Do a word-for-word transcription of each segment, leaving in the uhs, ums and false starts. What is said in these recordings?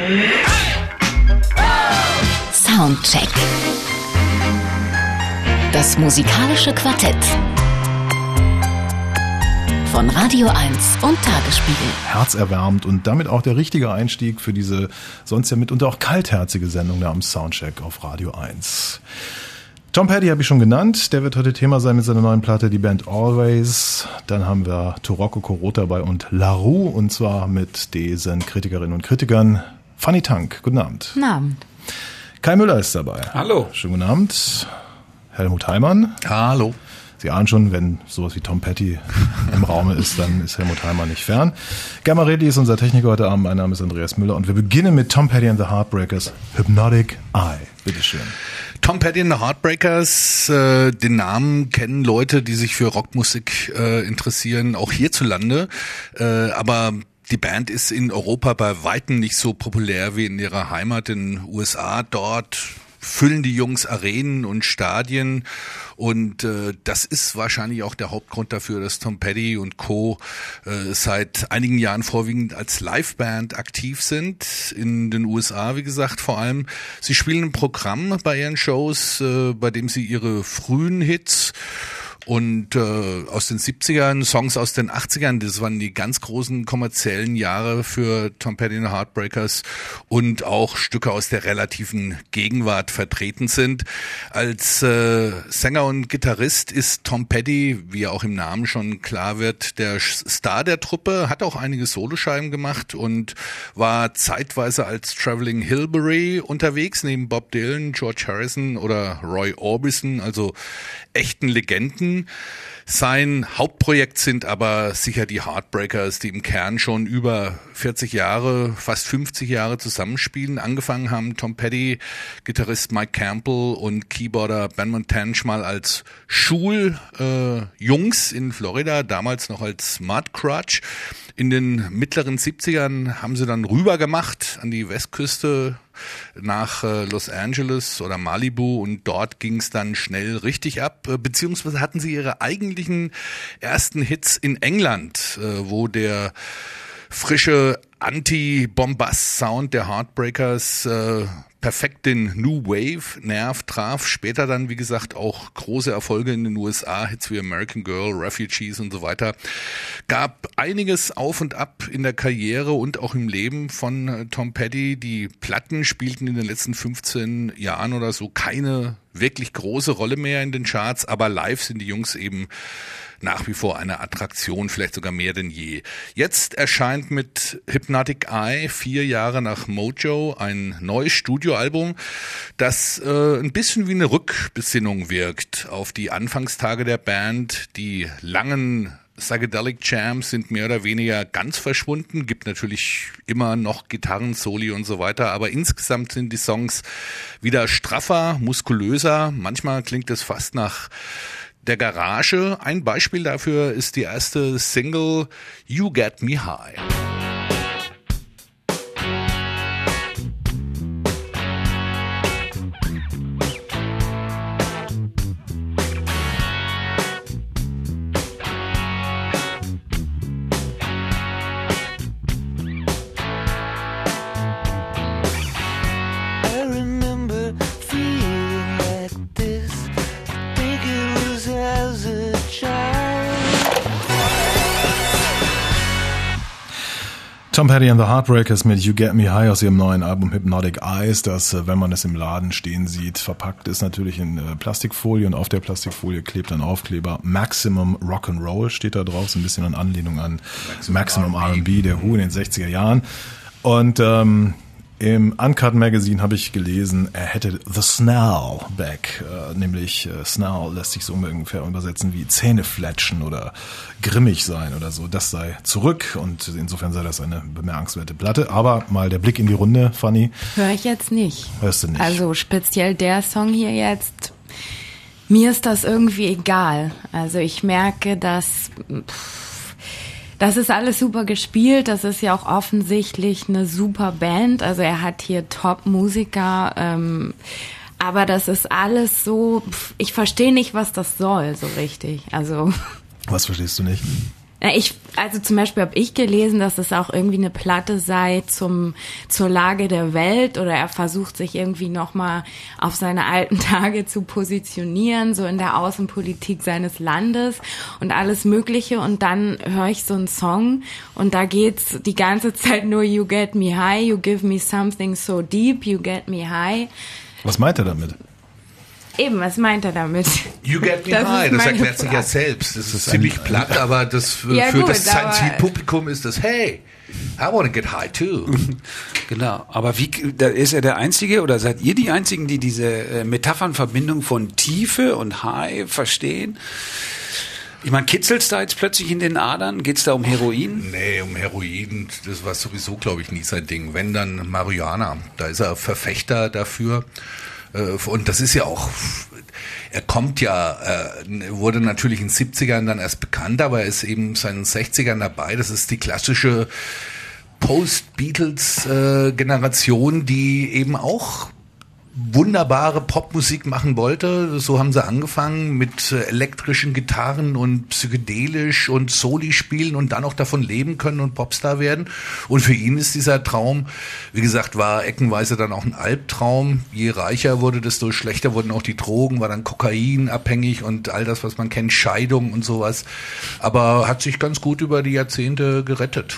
Soundcheck. Das musikalische Quartett von Radio eins und Tagesspiegel. Herzerwärmend und damit auch der richtige Einstieg für diese sonst ja mitunter auch kaltherzige Sendung da am Soundcheck auf Radio eins. Tom Petty habe ich schon genannt, der wird heute Thema sein mit seiner neuen Platte, die Band Always. Dann haben wir Toroko Korot dabei und La Roux, und zwar mit diesen Kritikerinnen und Kritikern. Fanny Tank, guten Abend. Guten Abend. Kai Müller ist dabei. Hallo. Schönen guten Abend. Helmut Heimann. Hallo. Sie ahnen schon, wenn sowas wie Tom Petty im Raume ist, dann ist Helmut Heimann nicht fern. Gammarelli ist unser Techniker heute Abend. Mein Name ist Andreas Müller und wir beginnen mit Tom Petty and the Heartbreakers, Hypnotic Eye. Bitteschön. Tom Petty and the Heartbreakers, äh, den Namen kennen Leute, die sich für Rockmusik äh, interessieren, auch hierzulande. Äh, aber die Band ist in Europa bei weitem nicht so populär wie in ihrer Heimat in den U S A. Dort füllen die Jungs Arenen und Stadien und äh, das ist wahrscheinlich auch der Hauptgrund dafür, dass Tom Petty und Co. Äh, seit einigen Jahren vorwiegend als Liveband aktiv sind, in den U S A, wie gesagt, vor allem. Sie spielen ein Programm bei ihren Shows, äh, bei dem sie ihre frühen Hits und äh, aus den siebzigern, Songs aus den achtzigern, das waren die ganz großen kommerziellen Jahre für Tom Petty and the Heartbreakers, und auch Stücke aus der relativen Gegenwart vertreten sind. Als äh, Sänger und Gitarrist ist Tom Petty, wie auch im Namen schon klar wird, der Star der Truppe, hat auch einige Soloscheiben gemacht und war zeitweise als Traveling Hilbury unterwegs, neben Bob Dylan, George Harrison oder Roy Orbison, also echten Legenden. Sein Hauptprojekt sind aber sicher die Heartbreakers, die im Kern schon über vierzig Jahre, fast fünfzig Jahre zusammenspielen. Angefangen haben Tom Petty, Gitarrist Mike Campbell und Keyboarder Ben Montange mal als Schuljungs äh, in Florida, damals noch als Mudcrutch. In den mittleren siebzigern haben sie dann rüber gemacht an die Westküste nach äh, Los Angeles oder Malibu, und dort ging es dann schnell richtig ab, äh, beziehungsweise hatten sie ihre eigentlichen ersten Hits in England, äh, wo der frische Anti-Bombast-Sound der Heartbreakers äh, perfekt den New Wave-Nerv traf. Später dann, wie gesagt, auch große Erfolge in den U S A, Hits wie American Girl, Refugees und so weiter. Gab einiges auf und ab in der Karriere und auch im Leben von äh, Tom Petty. Die Platten spielten in den letzten fünfzehn Jahren oder so keine wirklich große Rolle mehr in den Charts, aber live sind die Jungs eben nach wie vor eine Attraktion, vielleicht sogar mehr denn je. Jetzt erscheint mit Hypnotic Eye vier Jahre nach Mojo ein neues Studioalbum, das äh, ein bisschen wie eine Rückbesinnung wirkt auf die Anfangstage der Band. Die langen Psychedelic Jams sind mehr oder weniger ganz verschwunden, gibt natürlich immer noch Gitarren, Soli und so weiter, aber insgesamt sind die Songs wieder straffer, muskulöser, manchmal klingt es fast nach der Garage. Ein Beispiel dafür ist die erste Single You Get Me High. Tom Petty and the Heartbreakers mit You Get Me High aus ihrem neuen Album Hypnotic Eyes, das, wenn man es im Laden stehen sieht, verpackt ist natürlich in Plastikfolie, und auf der Plastikfolie klebt ein Aufkleber Maximum Rock'n'Roll, steht da drauf, so ein bisschen in Anlehnung an Maximum, Maximum R and B, der Who in den sechziger Jahren. Und ähm, im Uncut Magazine habe ich gelesen, er hätte The Snarl back, äh, nämlich äh, Snarl lässt sich so ungefähr übersetzen wie Zähnefletschen oder grimmig sein oder so. Das sei zurück, und insofern sei das eine bemerkenswerte Platte. Aber mal der Blick in die Runde, Fanny. Höre ich jetzt nicht. Hörst du nicht? Also speziell der Song hier jetzt, mir ist das irgendwie egal. Also ich merke, dass... Pff, das ist alles super gespielt, das ist ja auch offensichtlich eine super Band, also er hat hier Top-Musiker, ähm, aber das ist alles so, ich verstehe nicht, was das soll, so richtig, also. Was verstehst du nicht? Ich, also zum Beispiel habe ich gelesen, dass es auch irgendwie eine Platte sei zum zur Lage der Welt, oder er versucht sich irgendwie nochmal auf seine alten Tage zu positionieren, so in der Außenpolitik seines Landes und alles Mögliche. Und dann höre ich so einen Song und da geht's die ganze Zeit nur You get me high, you give me something so deep, you get me high. Was meint er damit? Eben, was meint er damit? You get me Das high, ist das meine erklärt sich ja Frage. selbst. Das ist ist ziemlich ein- platt, aber das für, Ja, für gut, das aber- Science-Publikum ist das, hey, I want to get high too. Genau, aber wie, da ist er der Einzige oder seid ihr die Einzigen, die diese äh, Metaphernverbindung von Tiefe und High verstehen? Ich meine, kitzelt's da jetzt plötzlich in den Adern? Geht's da um Heroin? Nee, um Heroin, das war sowieso, glaube ich, nie sein Ding. Wenn, dann Marihuana. Da ist er Verfechter dafür. Äh, Und das ist ja auch, er kommt ja, äh, wurde natürlich in den siebzigern dann erst bekannt, aber er ist eben seit den sechzigern dabei. Das ist die klassische Post-Beatles-Generation, die eben auch wunderbare Popmusik machen wollte. So haben sie angefangen mit äh, elektrischen Gitarren und psychedelisch und Soli spielen und dann auch davon leben können und Popstar werden. Und für ihn ist dieser Traum, wie gesagt, war eckenweise dann auch ein Albtraum. Je reicher wurde, desto schlechter wurden auch die Drogen, war dann Kokain abhängig und all das, was man kennt, Scheidung und sowas. Aber hat sich ganz gut über die Jahrzehnte gerettet.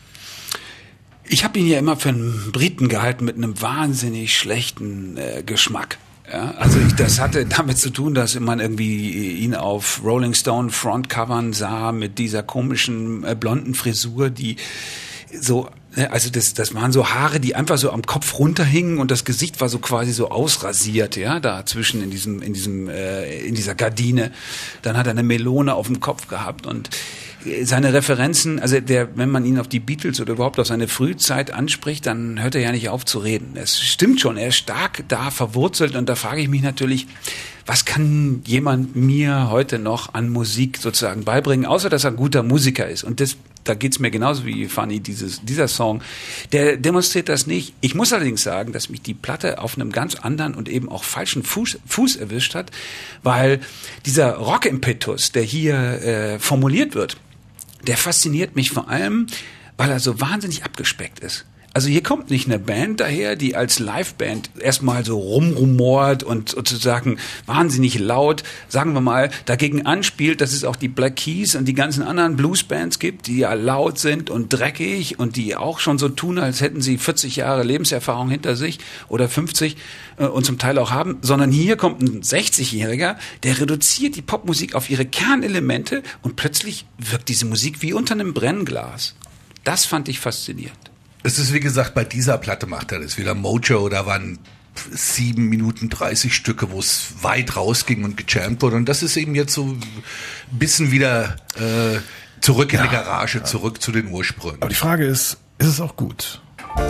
Ich habe ihn ja immer für einen Briten gehalten mit einem wahnsinnig schlechten äh, Geschmack. Ja, also ich, das hatte damit zu tun, dass man irgendwie ihn auf Rolling Stone Frontcovern sah mit dieser komischen äh, blonden Frisur, die so, also das, das waren so Haare, die einfach so am Kopf runterhingen und das Gesicht war so quasi so ausrasiert, ja, dazwischen in diesem, in diesem, äh, in dieser Gardine. Dann hat er eine Melone auf dem Kopf gehabt und seine Referenzen, also der, wenn man ihn auf die Beatles oder überhaupt auf seine Frühzeit anspricht, dann hört er ja nicht auf zu reden. Es stimmt schon, er ist stark da verwurzelt und da frage ich mich natürlich, was kann jemand mir heute noch an Musik sozusagen beibringen, außer dass er ein guter Musiker ist. Und das, da geht's mir genauso wie Fanny, dieses, dieser Song, der demonstriert das nicht. Ich muss allerdings sagen, dass mich die Platte auf einem ganz anderen und eben auch falschen Fuß, Fuß erwischt hat, weil dieser Rock-Impetus, der hier äh, formuliert wird, der fasziniert mich vor allem, weil er so wahnsinnig abgespeckt ist. Also hier kommt nicht eine Band daher, die als Liveband erstmal so rumrumort und sozusagen wahnsinnig laut, sagen wir mal, dagegen anspielt, dass es auch die Black Keys und die ganzen anderen Bluesbands gibt, die ja laut sind und dreckig und die auch schon so tun, als hätten sie vierzig Jahre Lebenserfahrung hinter sich oder fünfzig äh, und zum Teil auch haben, sondern hier kommt ein sechzigjähriger, der reduziert die Popmusik auf ihre Kernelemente und plötzlich wirkt diese Musik wie unter einem Brennglas. Das fand ich faszinierend. Es ist, wie gesagt, bei dieser Platte macht er das. Wieder Mojo, da waren sieben Minuten dreißig Stücke, wo es weit rausging und gejammt wurde. Und das ist eben jetzt so ein bisschen wieder äh, zurück in Ja, die Garage, ja. zurück zu den Ursprüngen. Aber die Frage ist, ist es auch gut?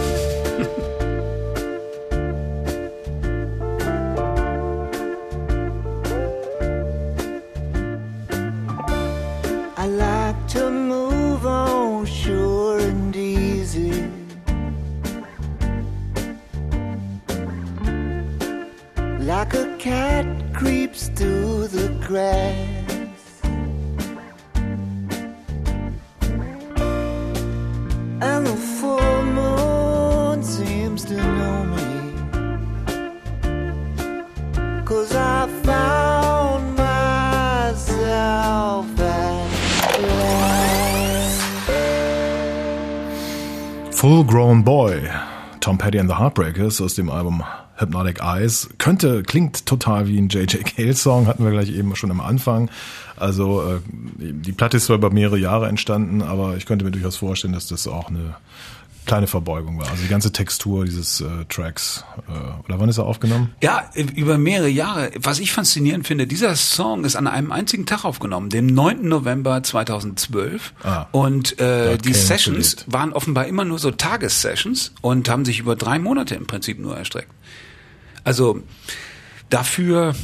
I like to move on sure and easy. Like a cat creeps through the grass. And the full moon seems to know me. 'Cause I found myself at last. Full Grown Boy, Tom Petty and the Heartbreakers aus dem Album Hypnotic Eyes. Könnte, klingt total wie ein J J Cale Song, hatten wir gleich eben schon am Anfang. Also äh, die Platte ist zwar über mehrere Jahre entstanden, aber ich könnte mir durchaus vorstellen, dass das auch eine kleine Verbeugung war. Also die ganze Textur dieses äh, Tracks. Äh, oder wann ist er aufgenommen? Ja, über mehrere Jahre. Was ich faszinierend finde, dieser Song ist an einem einzigen Tag aufgenommen, dem neunten November zweitausendzwölf. Ah, und äh, die Cale Sessions gelebt. waren offenbar immer nur so Tagessessions und haben sich über drei Monate im Prinzip nur erstreckt. Also dafür,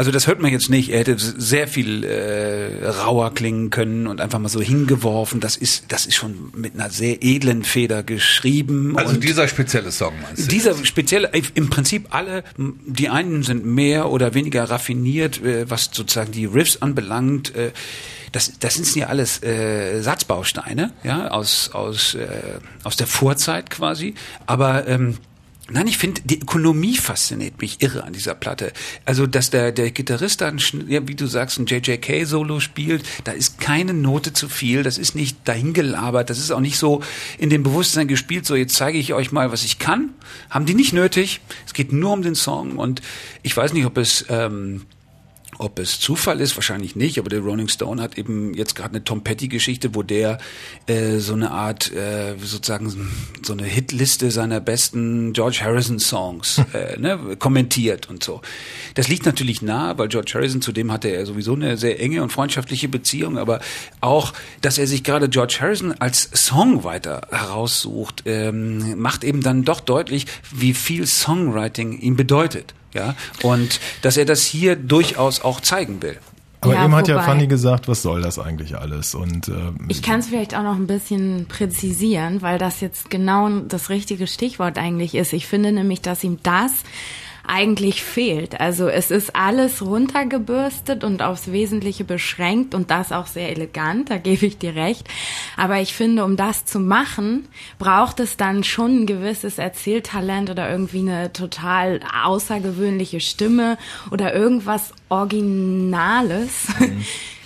Also das hört man jetzt nicht. Er hätte sehr viel äh, rauer klingen können und einfach mal so hingeworfen. Das ist, das ist schon mit einer sehr edlen Feder geschrieben. Also und dieser spezielle Song meinst du? Dieser spezielle, im Prinzip alle, die einen sind mehr oder weniger raffiniert, äh, was sozusagen die Riffs anbelangt. Äh, Das, das sind ja alles äh, Satzbausteine, ja, aus aus äh, aus der Vorzeit quasi. Aber ähm, nein, ich finde, die Ökonomie fasziniert mich irre an dieser Platte. Also, dass der der Gitarrist dann, ja, wie du sagst, ein J J K-Solo spielt, da ist keine Note zu viel, das ist nicht dahingelabert, das ist auch nicht so in dem Bewusstsein gespielt, so jetzt zeige ich euch mal, was ich kann. Haben die nicht nötig. Es geht nur um den Song und ich weiß nicht, ob es... Ähm, Ob es Zufall ist, wahrscheinlich nicht, aber der Rolling Stone hat eben jetzt gerade eine Tom Petty-Geschichte, wo der äh, so eine Art, äh, sozusagen so eine Hitliste seiner besten George Harrison-Songs äh, ne, kommentiert und so. Das liegt natürlich nahe, weil George Harrison, zu dem hatte er sowieso eine sehr enge und freundschaftliche Beziehung, aber auch, dass er sich gerade George Harrison als Songwriter heraussucht, ähm, macht eben dann doch deutlich, wie viel Songwriting ihm bedeutet. Ja, und dass er das hier durchaus auch zeigen will. Aber ja, eben hat ja wobei- Fanny gesagt, was soll das eigentlich alles? Und ähm, Ich kann es vielleicht auch noch ein bisschen präzisieren, weil das jetzt genau das richtige Stichwort eigentlich ist. Ich finde nämlich, dass ihm das eigentlich fehlt. Also es ist alles runtergebürstet und aufs Wesentliche beschränkt und das auch sehr elegant, da gebe ich dir recht. Aber ich finde, um das zu machen, braucht es dann schon ein gewisses Erzähltalent oder irgendwie eine total außergewöhnliche Stimme oder irgendwas Originales. Mhm.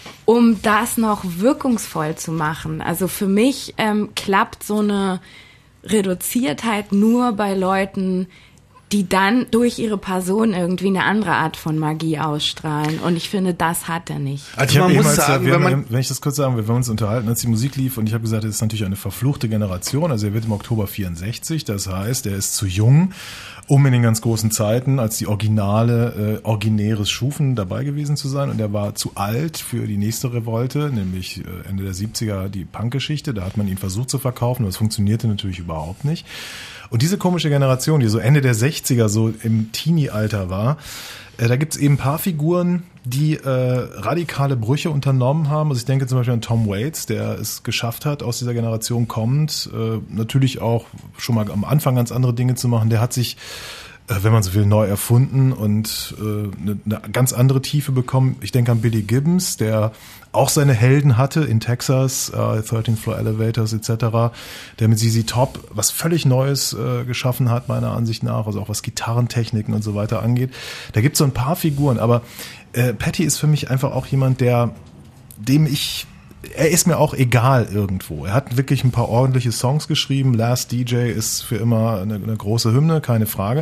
Um das noch wirkungsvoll zu machen. Also für mich ähm, klappt so eine Reduziertheit nur bei Leuten, die dann durch ihre Person irgendwie eine andere Art von Magie ausstrahlen. Und ich finde, das hat er nicht. Also ich man muss ehemals, sagen, wir wenn haben, man... wenn ich das kurz sagen will, wir haben uns unterhalten, als die Musik lief und ich habe gesagt, das ist natürlich eine verfluchte Generation. Also er wird im Oktober vierundsechzig, das heißt, er ist zu jung, um in den ganz großen Zeiten als die originale, äh, originäres Schufen dabei gewesen zu sein. Und er war zu alt für die nächste Revolte, nämlich äh, Ende der siebziger die Punk-Geschichte. Da hat man ihn versucht zu verkaufen, aber es funktionierte natürlich überhaupt nicht. Und diese komische Generation, die so Ende der sechziger so im Teenie-Alter war, äh, da gibt's eben ein paar Figuren, die äh, radikale Brüche unternommen haben. Also ich denke zum Beispiel an Tom Waits, der es geschafft hat, aus dieser Generation kommend, äh, natürlich auch schon mal am Anfang ganz andere Dinge zu machen. Der hat sich, äh, wenn man so will, neu erfunden und äh, eine, eine ganz andere Tiefe bekommen. Ich denke an Billy Gibbons, der auch seine Helden hatte in Texas, äh, thirteenth Floor Elevators et cetera, der mit Z Z Top was völlig Neues äh, geschaffen hat, meiner Ansicht nach, also auch was Gitarrentechniken und so weiter angeht. Da gibt es so ein paar Figuren, aber äh, Petty ist für mich einfach auch jemand, der, dem ich, er ist mir auch egal irgendwo. Er hat wirklich ein paar ordentliche Songs geschrieben. Last D J ist für immer eine, eine große Hymne, keine Frage.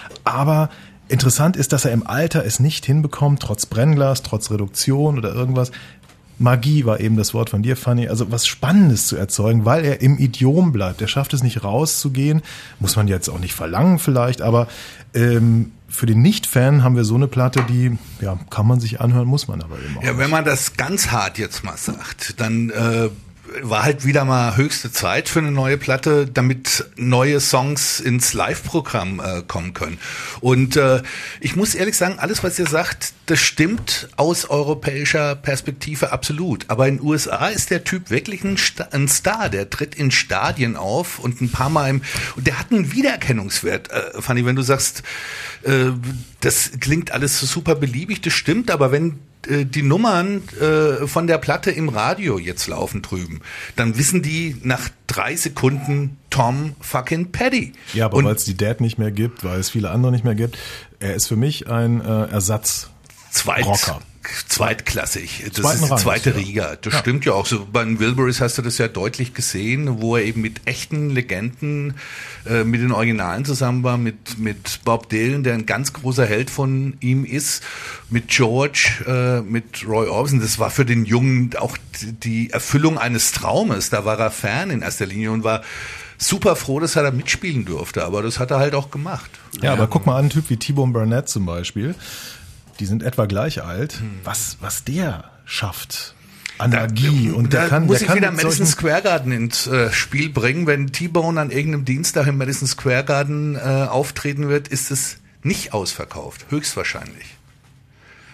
Aber interessant ist, dass er im Alter es nicht hinbekommt, trotz Brennglas, trotz Reduktion oder irgendwas. Magie war eben das Wort von dir, Fanny, also was Spannendes zu erzeugen, weil er im Idiom bleibt. Er schafft es nicht rauszugehen, muss man jetzt auch nicht verlangen vielleicht, aber ähm, für den Nicht-Fan haben wir so eine Platte, die, ja, kann man sich anhören, muss man aber eben auch Ja, nicht. wenn man das ganz hart jetzt mal sagt, dann äh, war halt wieder mal höchste Zeit für eine neue Platte, damit neue Songs ins Live-Programm äh, kommen können. Und äh, ich muss ehrlich sagen, alles, was ihr sagt, das stimmt aus europäischer Perspektive absolut. Aber in den U S A ist der Typ wirklich ein, Sta- ein Star. Der tritt in Stadien auf und ein paar Mal im... Und der hat einen Wiedererkennungswert, äh, Fanny, wenn du sagst, äh, das klingt alles super beliebig, das stimmt, aber wenn die Nummern äh, von der Platte im Radio jetzt laufen drüben, dann wissen die nach drei Sekunden Tom fucking Petty. Ja, aber Und weil es die Dad nicht mehr gibt, weil es viele andere nicht mehr gibt, er ist für mich ein äh, Ersatz. Zweit, Rocker. Zweitklassig. Das Zweiten ist die Rangs, zweite ja. Riga. Das Ja. stimmt ja auch. So bei den Wilburys hast du das ja deutlich gesehen, wo er eben mit echten Legenden, äh, mit den Originalen zusammen war, mit, mit Bob Dylan, der ein ganz großer Held von ihm ist, mit George, äh, mit Roy Orbison. Das war für den Jungen auch die Erfüllung eines Traumes. Da war er Fan in erster Linie und war super froh, dass er da mitspielen durfte. Aber das hat er halt auch gemacht. Ja, aber guck mal an, einen Typ wie T-Bone Burnett zum Beispiel, die sind etwa gleich alt, was, was der schafft an Magie. Und der da kann, muss der ich kann wieder mit Madison solchen- Square Garden ins äh, Spiel bringen. Wenn T-Bone an irgendeinem Dienstag im Madison Square Garden äh, auftreten wird, ist es nicht ausverkauft, höchstwahrscheinlich.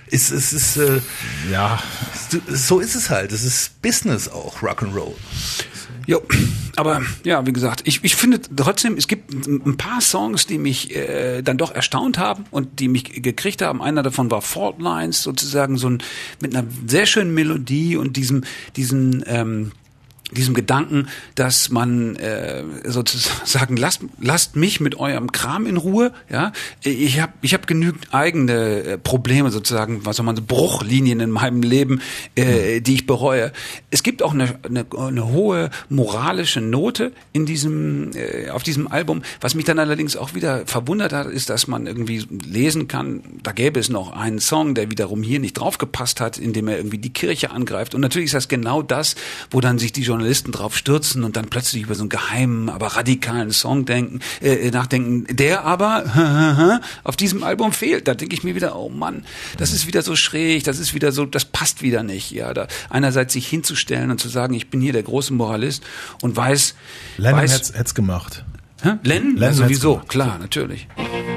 Es, es ist, äh, Ja, so ist es halt. Es ist Business auch, Rock'n'Roll. Jo, aber ja, wie gesagt, ich, ich finde trotzdem, es gibt ein paar Songs, die mich äh, dann doch erstaunt haben und die mich gekriegt haben. Einer davon war Fault Lines, sozusagen so ein mit einer sehr schönen Melodie und diesem diesen ähm, diesem Gedanken, dass man äh, sozusagen lasst lasst mich mit eurem Kram in Ruhe, ja. Ich habe ich habe genügend eigene äh, Probleme sozusagen, was soll man so Bruchlinien in meinem Leben, äh, die ich bereue. Es gibt auch eine eine, eine hohe moralische Note in diesem äh, auf diesem Album. Was mich dann allerdings auch wieder verwundert hat, ist, dass man irgendwie lesen kann, da gäbe es noch einen Song, der wiederum hier nicht draufgepasst hat, indem er irgendwie die Kirche angreift. Und natürlich ist das genau das, wo dann sich die Journalisten drauf stürzen und dann plötzlich über so einen geheimen, aber radikalen Song denken, äh, nachdenken, der aber auf diesem Album fehlt. Da denke ich mir wieder, oh Mann, das ist wieder so schräg, das ist wieder so, das passt wieder nicht. Ja, da einerseits sich hinzustellen und zu sagen, ich bin hier der große Moralist und weiß, Lennon weiß, hätte es gemacht. hä? Lennon? Lennon Ja, sowieso, hätt's gemacht. klar, natürlich.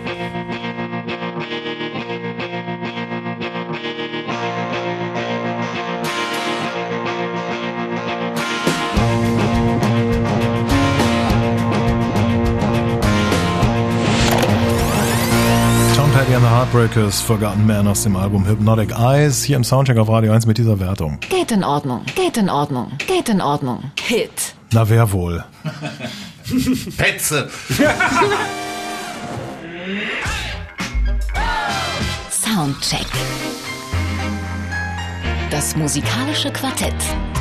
Tom Petty and the Heartbreakers, Forgotten Man aus dem Album Hypnotic Eyes, hier im Soundcheck auf Radio eins mit dieser Wertung. Geht in Ordnung, geht in Ordnung, geht in Ordnung. Hit. Na, wer wohl? Petze! Soundcheck. Das musikalische Quartett.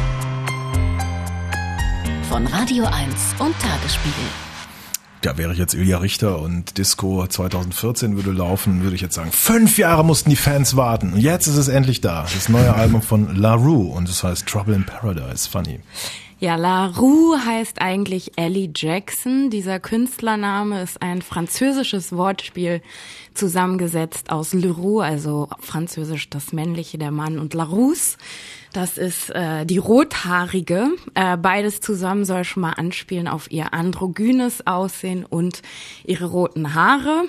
Von Radio eins und Tagesspiegel. Ja, wäre ich jetzt Ilja Richter und Disco zwanzig vierzehn würde laufen, würde ich jetzt sagen, fünf Jahre mussten die Fans warten. Und jetzt ist es endlich da. Das neue Album von La Rue und es heißt Trouble in Paradise. Funny. Ja, La Rue heißt eigentlich Ellie Jackson. Dieser Künstlername ist ein französisches Wortspiel, zusammengesetzt aus Le Roux, also französisch das Männliche, der Mann, und La Rousse. Das ist äh, die Rothaarige. Äh, beides zusammen soll schon mal anspielen auf ihr androgynes Aussehen und ihre roten Haare.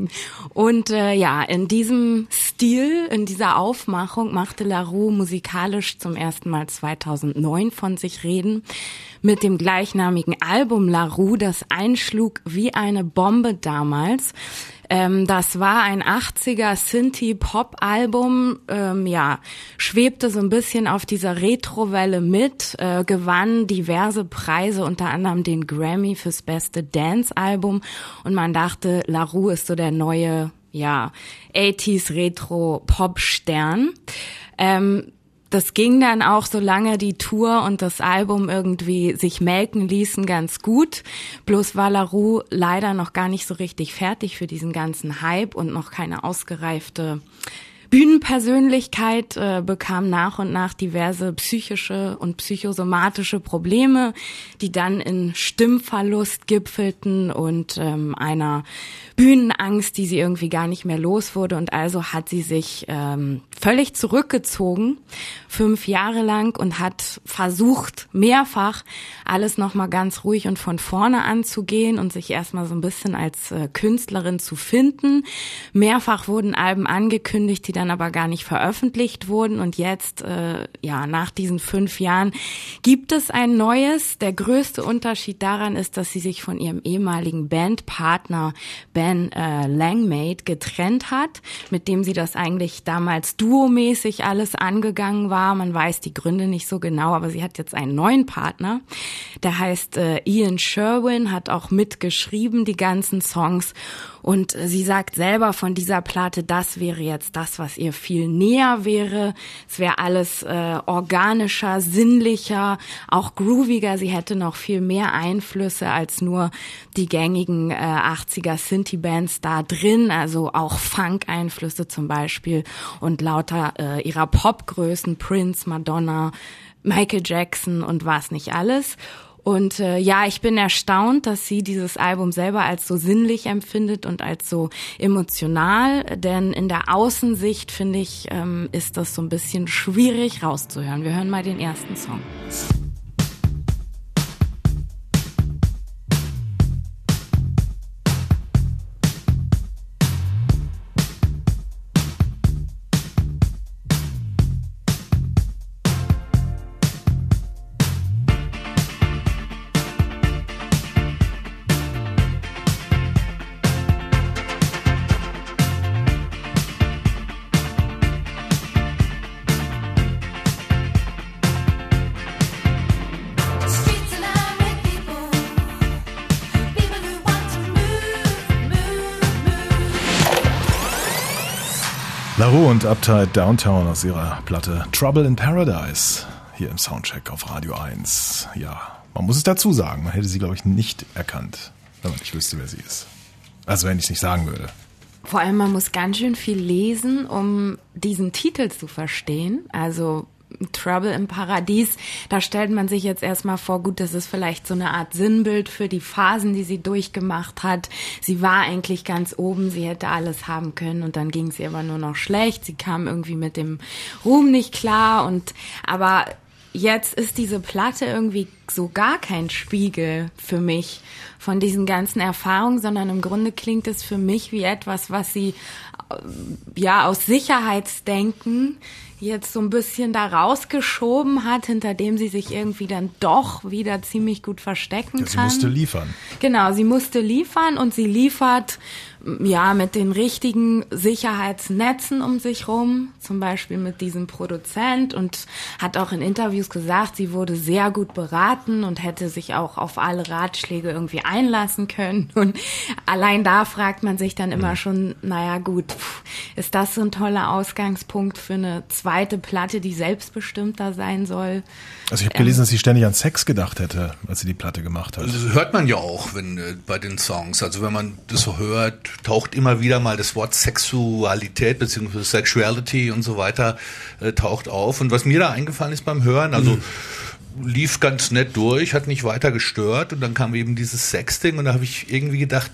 Und äh, ja, in diesem Stil, in dieser Aufmachung machte La Rue musikalisch zum ersten Mal zweitausendneun von sich reden mit dem gleichnamigen Album La Rue, das einschlug wie eine Bombe damals. Ähm, das war ein achtziger Synthie-Pop-Album, ähm, ja, schwebte so ein bisschen auf dieser Retro-Welle mit, äh, gewann diverse Preise, unter anderem den Grammy fürs beste Dance-Album, und man dachte, La Rue ist so der neue, ja, achtziger Retro-Pop-Stern. Ähm, Das ging dann auch, solange die Tour und das Album irgendwie sich melken ließen, ganz gut. Bloß war La Rue leider noch gar nicht so richtig fertig für diesen ganzen Hype und noch keine ausgereifte Bühnenpersönlichkeit, äh, bekam nach und nach diverse psychische und psychosomatische Probleme, die dann in Stimmverlust gipfelten und ähm, einer Bühnenangst, die sie irgendwie gar nicht mehr los wurde. Und also hat sie sich ähm, völlig zurückgezogen, fünf Jahre lang, und hat versucht, mehrfach alles nochmal ganz ruhig und von vorne anzugehen und sich erstmal so ein bisschen als äh, Künstlerin zu finden. Mehrfach wurden Alben angekündigt, die dann aber gar nicht veröffentlicht wurden. Und jetzt, äh, ja, nach diesen fünf Jahren gibt es ein neues. Der größte Unterschied daran ist, dass sie sich von ihrem ehemaligen Bandpartner Ben äh, Langmaid getrennt hat, mit dem sie das eigentlich damals duomäßig alles angegangen war. Man weiß die Gründe nicht so genau, aber sie hat jetzt einen neuen Partner. Der heißt äh, Ian Sherwin, hat auch mitgeschrieben die ganzen Songs. Und sie sagt selber von dieser Platte, das wäre jetzt das, was ihr viel näher wäre. Es wäre alles äh, organischer, sinnlicher, auch grooviger. Sie hätte noch viel mehr Einflüsse als nur die gängigen äh, achtziger Synthie-Bands da drin. Also auch Funk-Einflüsse zum Beispiel und lauter äh, ihrer Popgrößen, Prince, Madonna, Michael Jackson und was nicht alles. Und äh, ja, ich bin erstaunt, dass sie dieses Album selber als so sinnlich empfindet und als so emotional, denn in der Außensicht, finde ich, ähm, ist das so ein bisschen schwierig rauszuhören. Wir hören mal den ersten Song. La Rue und Uptight Downtown aus ihrer Platte Trouble in Paradise hier im Soundcheck auf Radio eins. Ja, man muss es dazu sagen, man hätte sie, glaube ich, nicht erkannt, wenn man nicht wüsste, wer sie ist. Also wenn ich es nicht sagen würde. Vor allem, man muss ganz schön viel lesen, um diesen Titel zu verstehen. Also Trouble im Paradies, da stellt man sich jetzt erstmal vor, gut, das ist vielleicht so eine Art Sinnbild für die Phasen, die sie durchgemacht hat. Sie war eigentlich ganz oben, sie hätte alles haben können und dann ging es ihr aber nur noch schlecht. Sie kam irgendwie mit dem Ruhm nicht klar und aber jetzt ist diese Platte irgendwie so gar kein Spiegel für mich von diesen ganzen Erfahrungen, sondern im Grunde klingt es für mich wie etwas, was sie ja aus Sicherheitsdenken jetzt so ein bisschen da rausgeschoben hat, hinter dem sie sich irgendwie dann doch wieder ziemlich gut verstecken ja, sie kann. Sie musste liefern. Genau, sie musste liefern und sie liefert ja mit den richtigen Sicherheitsnetzen um sich rum, zum Beispiel mit diesem Produzent und hat auch in Interviews gesagt, sie wurde sehr gut beraten und hätte sich auch auf alle Ratschläge irgendwie einlassen können und allein da fragt man sich dann immer schon, naja gut, pff, ist das so ein toller Ausgangspunkt für eine zweite Platte, die selbstbestimmter sein soll? Also ich habe gelesen, ähm, dass sie ständig an Sex gedacht hätte, als sie die Platte gemacht hat. Das hört man ja auch wenn äh, bei den Songs. Also wenn man das so hört, taucht immer wieder mal das Wort Sexualität bzw. Sexuality und so weiter äh, taucht auf. Und was mir da eingefallen ist beim Hören, also mhm. lief ganz nett durch, hat nicht weiter gestört und dann kam eben dieses Sex-Ding und da habe ich irgendwie gedacht,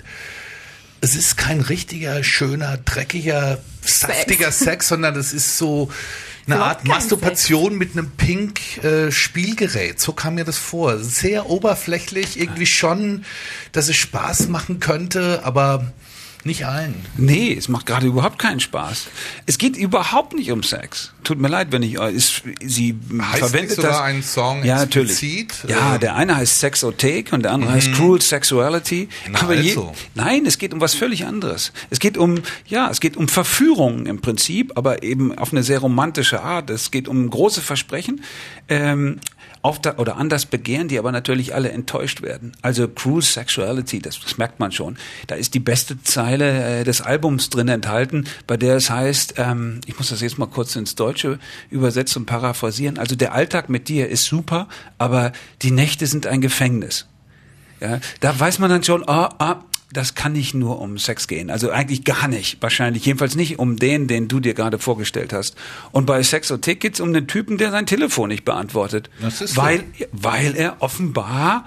es ist kein richtiger, schöner, dreckiger, saftiger Sex, Sex sondern es ist so eine Art Masturbation Sex. Mit einem Pink-Spielgerät. Äh, so kam mir das vor. Sehr oberflächlich, irgendwie schon, dass es Spaß machen könnte, aber nicht allen. Nee, es macht gerade überhaupt keinen Spaß. Es geht überhaupt nicht um Sex. Tut mir leid, wenn ich ist, sie heißt verwendet sogar das. einen Song ja, explizit? Natürlich. Ja, der eine heißt Sexothek und der andere mhm. heißt Cruel Sexuality. Na, aber je, also. nein, es geht um was völlig anderes. Es geht um, ja, es geht um Verführung im Prinzip, aber eben auf eine sehr romantische Art. Es geht um große Versprechen. Ähm, auf da, oder anders begehren, die aber natürlich alle enttäuscht werden. Also Cruel Sexuality, das, das merkt man schon. Da ist die beste Zeile äh, des Albums drin enthalten, bei der es heißt, ähm, ich muss das jetzt mal kurz ins Deutsche übersetzen und paraphrasieren, also der Alltag mit dir ist super, aber die Nächte sind ein Gefängnis. Ja, da weiß man dann schon, ah, ah, das kann nicht nur um Sex gehen. Also eigentlich gar nicht, wahrscheinlich. Jedenfalls nicht um den, den du dir gerade vorgestellt hast. Und bei Sexothek geht's um den Typen, der sein Telefon nicht beantwortet. Das ist weil, so. weil er offenbar...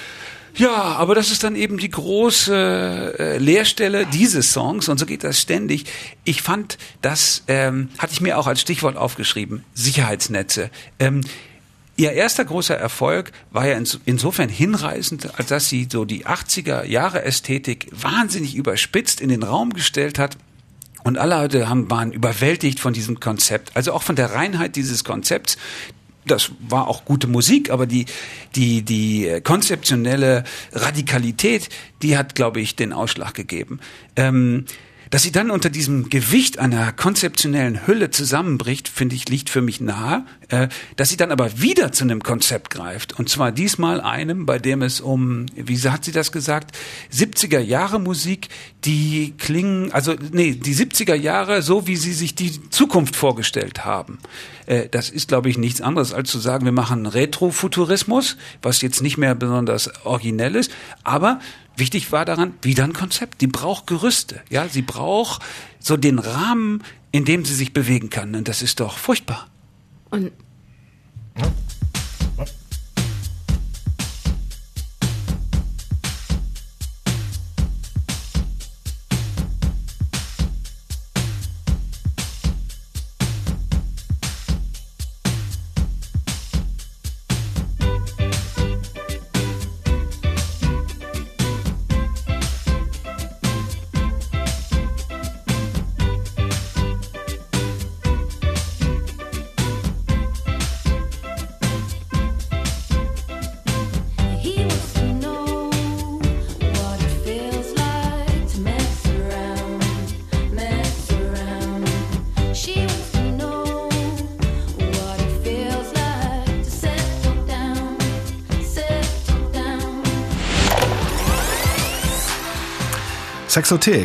Ja, aber das ist dann eben die große äh, Leerstelle dieses Songs und so geht das ständig. Ich fand, das ähm, hatte ich mir auch als Stichwort aufgeschrieben, Sicherheitsnetze. Ähm, Ihr erster großer Erfolg war ja insofern hinreißend, als dass sie so die achtziger Jahre Ästhetik wahnsinnig überspitzt in den Raum gestellt hat. Und alle Leute haben, waren überwältigt von diesem Konzept, also auch von der Reinheit dieses Konzepts. Das war auch gute Musik, aber die, die, die konzeptionelle Radikalität, die hat, glaube ich, den Ausschlag gegeben. Ähm, Dass sie dann unter diesem Gewicht einer konzeptionellen Hülle zusammenbricht, finde ich, liegt für mich nahe. Äh, dass sie dann aber wieder zu einem Konzept greift. Und zwar diesmal einem, bei dem es um, wie hat sie das gesagt, siebziger Jahre Musik, die klingen, also nee, die siebziger Jahre, so wie sie sich die Zukunft vorgestellt haben. Äh, das ist, glaube ich, nichts anderes, als zu sagen, wir machen Retrofuturismus, was jetzt nicht mehr besonders originell ist, aber wichtig war daran, wieder ein Konzept. Die braucht Gerüste. Ja, sie braucht so den Rahmen, in dem sie sich bewegen kann. Und das ist doch furchtbar. Und ja. Sexothek,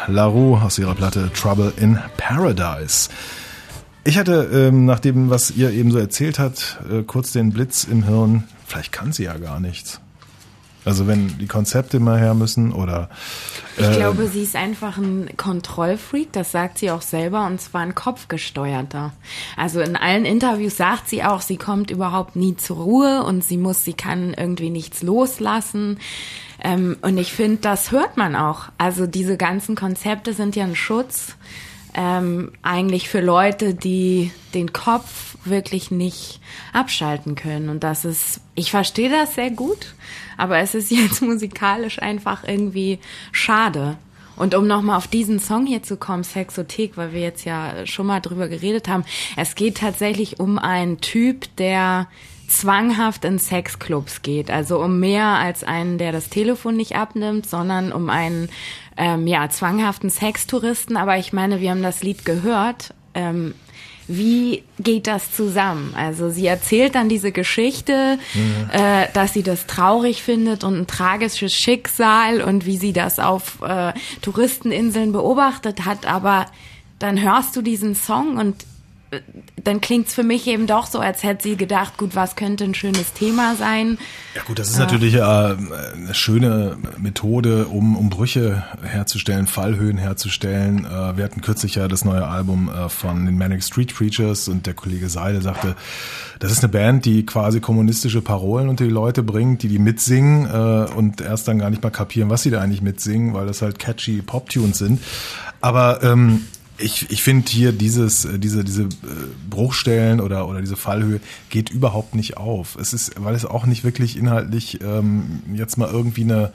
La Roux aus ihrer Platte Trouble in Paradise. Ich hatte, ähm, nach dem, was ihr eben so erzählt habt, äh, kurz den Blitz im Hirn, vielleicht kann sie ja gar nichts. Also wenn die Konzepte mal her müssen oder... Äh, ich glaube, sie ist einfach ein Kontrollfreak, das sagt sie auch selber, und zwar ein kopfgesteuerter. Also in allen Interviews sagt sie auch, sie kommt überhaupt nie zur Ruhe und sie muss, sie kann irgendwie nichts loslassen. Ähm, und ich finde, das hört man auch. Also diese ganzen Konzepte sind ja ein Schutz, ähm, eigentlich für Leute, die den Kopf wirklich nicht abschalten können. Und das ist, ich verstehe das sehr gut, aber es ist jetzt musikalisch einfach irgendwie schade. Und um nochmal auf diesen Song hier zu kommen, Sexothek, weil wir jetzt ja schon mal drüber geredet haben, es geht tatsächlich um einen Typ, der zwanghaft in Sexclubs geht. Also um mehr als einen, der das Telefon nicht abnimmt, sondern um einen ähm, ja zwanghaften Sextouristen. Aber ich meine, wir haben das Lied gehört. Ähm, Wie geht das zusammen? Also sie erzählt dann diese Geschichte, mhm. äh, dass sie das traurig findet und ein tragisches Schicksal und wie sie das auf äh, Touristeninseln beobachtet hat. Aber dann hörst du diesen Song und äh, dann klingt's für mich eben doch so, als hätte sie gedacht, gut, was könnte ein schönes Thema sein? Ja gut, das ist natürlich äh, eine schöne Methode, um, um Brüche herzustellen, Fallhöhen herzustellen. Äh, wir hatten kürzlich ja das neue Album äh, von den Manic Street Preachers und der Kollege Seidel sagte, das ist eine Band, die quasi kommunistische Parolen unter die Leute bringt, die die mitsingen äh, und erst dann gar nicht mal kapieren, was sie da eigentlich mitsingen, weil das halt catchy Pop-Tunes sind. Aber ähm, Ich, ich finde hier dieses, diese, diese Bruchstellen oder, oder diese Fallhöhe geht überhaupt nicht auf. Es ist, weil es auch nicht wirklich inhaltlich ähm, jetzt mal irgendwie eine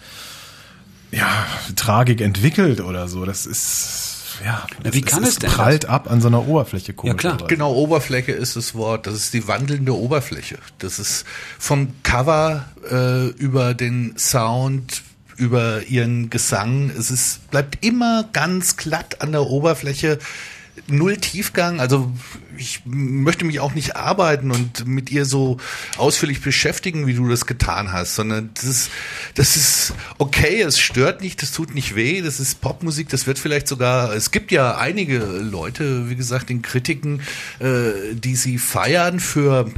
ja, Tragik entwickelt oder so. Das ist, ja, Na, wie es, kann es, es denn prallt das? ab an so einer Oberfläche. Ja, klar. Genau, Oberfläche ist das Wort. Das ist die wandelnde Oberfläche. Das ist vom Cover äh, über den Sound, über ihren Gesang. Es ist, bleibt immer ganz glatt an der Oberfläche, null Tiefgang. Also ich möchte mich auch nicht arbeiten und mit ihr so ausführlich beschäftigen, wie du das getan hast, sondern das ist, das ist okay, es stört nicht, das tut nicht weh, das ist Popmusik, das wird vielleicht sogar, es gibt ja einige Leute, wie gesagt, in Kritiken, äh, die sie feiern für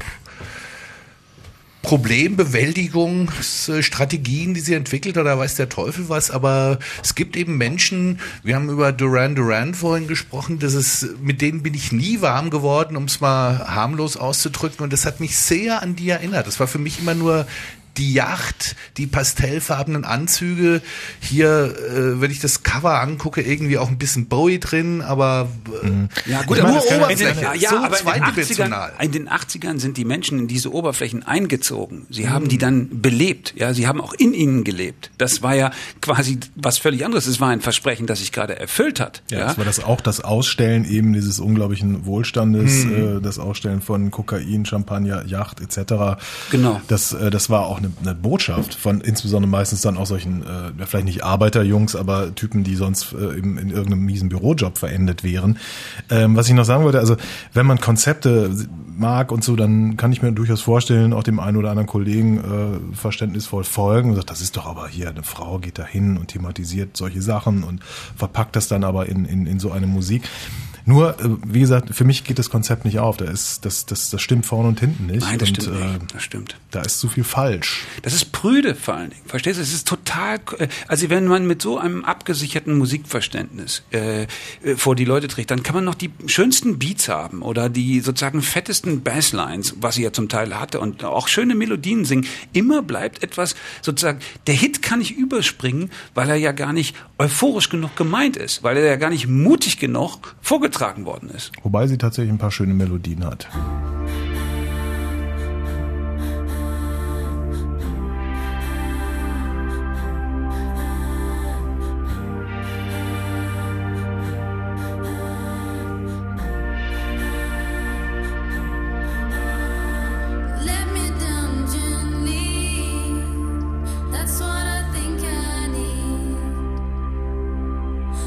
Problembewältigungsstrategien, die sie entwickelt, oder weiß der Teufel was, aber es gibt eben Menschen, wir haben über Duran Duran vorhin gesprochen, das ist, mit denen bin ich nie warm geworden, um es mal harmlos auszudrücken, und das hat mich sehr an die erinnert. Das war für mich immer nur die Yacht, die pastellfarbenen Anzüge. Hier, äh, wenn ich das Cover angucke, irgendwie auch ein bisschen Bowie drin, aber äh, mhm. ja, gut, nur aber Oberfläche, ja, ja, so aber zweidimensional. In den achtzigern sind die Menschen in diese Oberflächen eingezogen. Sie mhm. haben die dann belebt. Ja, sie haben auch in ihnen gelebt. Das war ja quasi was völlig anderes. Es war ein Versprechen, das sich gerade erfüllt hat. Ja, ja? das war das auch das Ausstellen eben dieses unglaublichen Wohlstandes, mhm. äh, das Ausstellen von Kokain, Champagner, Yacht et cetera. Genau. Das, äh, das war auch eine, eine Botschaft von insbesondere meistens dann auch solchen, äh, vielleicht nicht Arbeiterjungs, aber Typen, die sonst äh, in, in irgendeinem miesen Bürojob verendet wären. Ähm, was ich noch sagen wollte, also wenn man Konzepte mag und so, dann kann ich mir durchaus vorstellen, auch dem einen oder anderen Kollegen äh, verständnisvoll folgen und sagt, das ist doch aber hier, eine Frau geht da hin und thematisiert solche Sachen und verpackt das dann aber in, in, in so eine Musik. Nur, wie gesagt, für mich geht das Konzept nicht auf. Da ist, das, das, das stimmt vorne und hinten nicht. Nein, das und, stimmt äh, nicht. Das stimmt. Da ist zu viel falsch. Das ist prüde vor allen Dingen. Verstehst du? Es ist total, also wenn man mit so einem abgesicherten Musikverständnis äh, vor die Leute trägt, dann kann man noch die schönsten Beats haben oder die sozusagen fettesten Basslines, was sie ja zum Teil hatte, und auch schöne Melodien singen. Immer bleibt etwas sozusagen, der Hit kann nicht überspringen, weil er ja gar nicht euphorisch genug gemeint ist, weil er ja gar nicht mutig genug vorgetragen worden ist. Wobei sie tatsächlich ein paar schöne Melodien hat.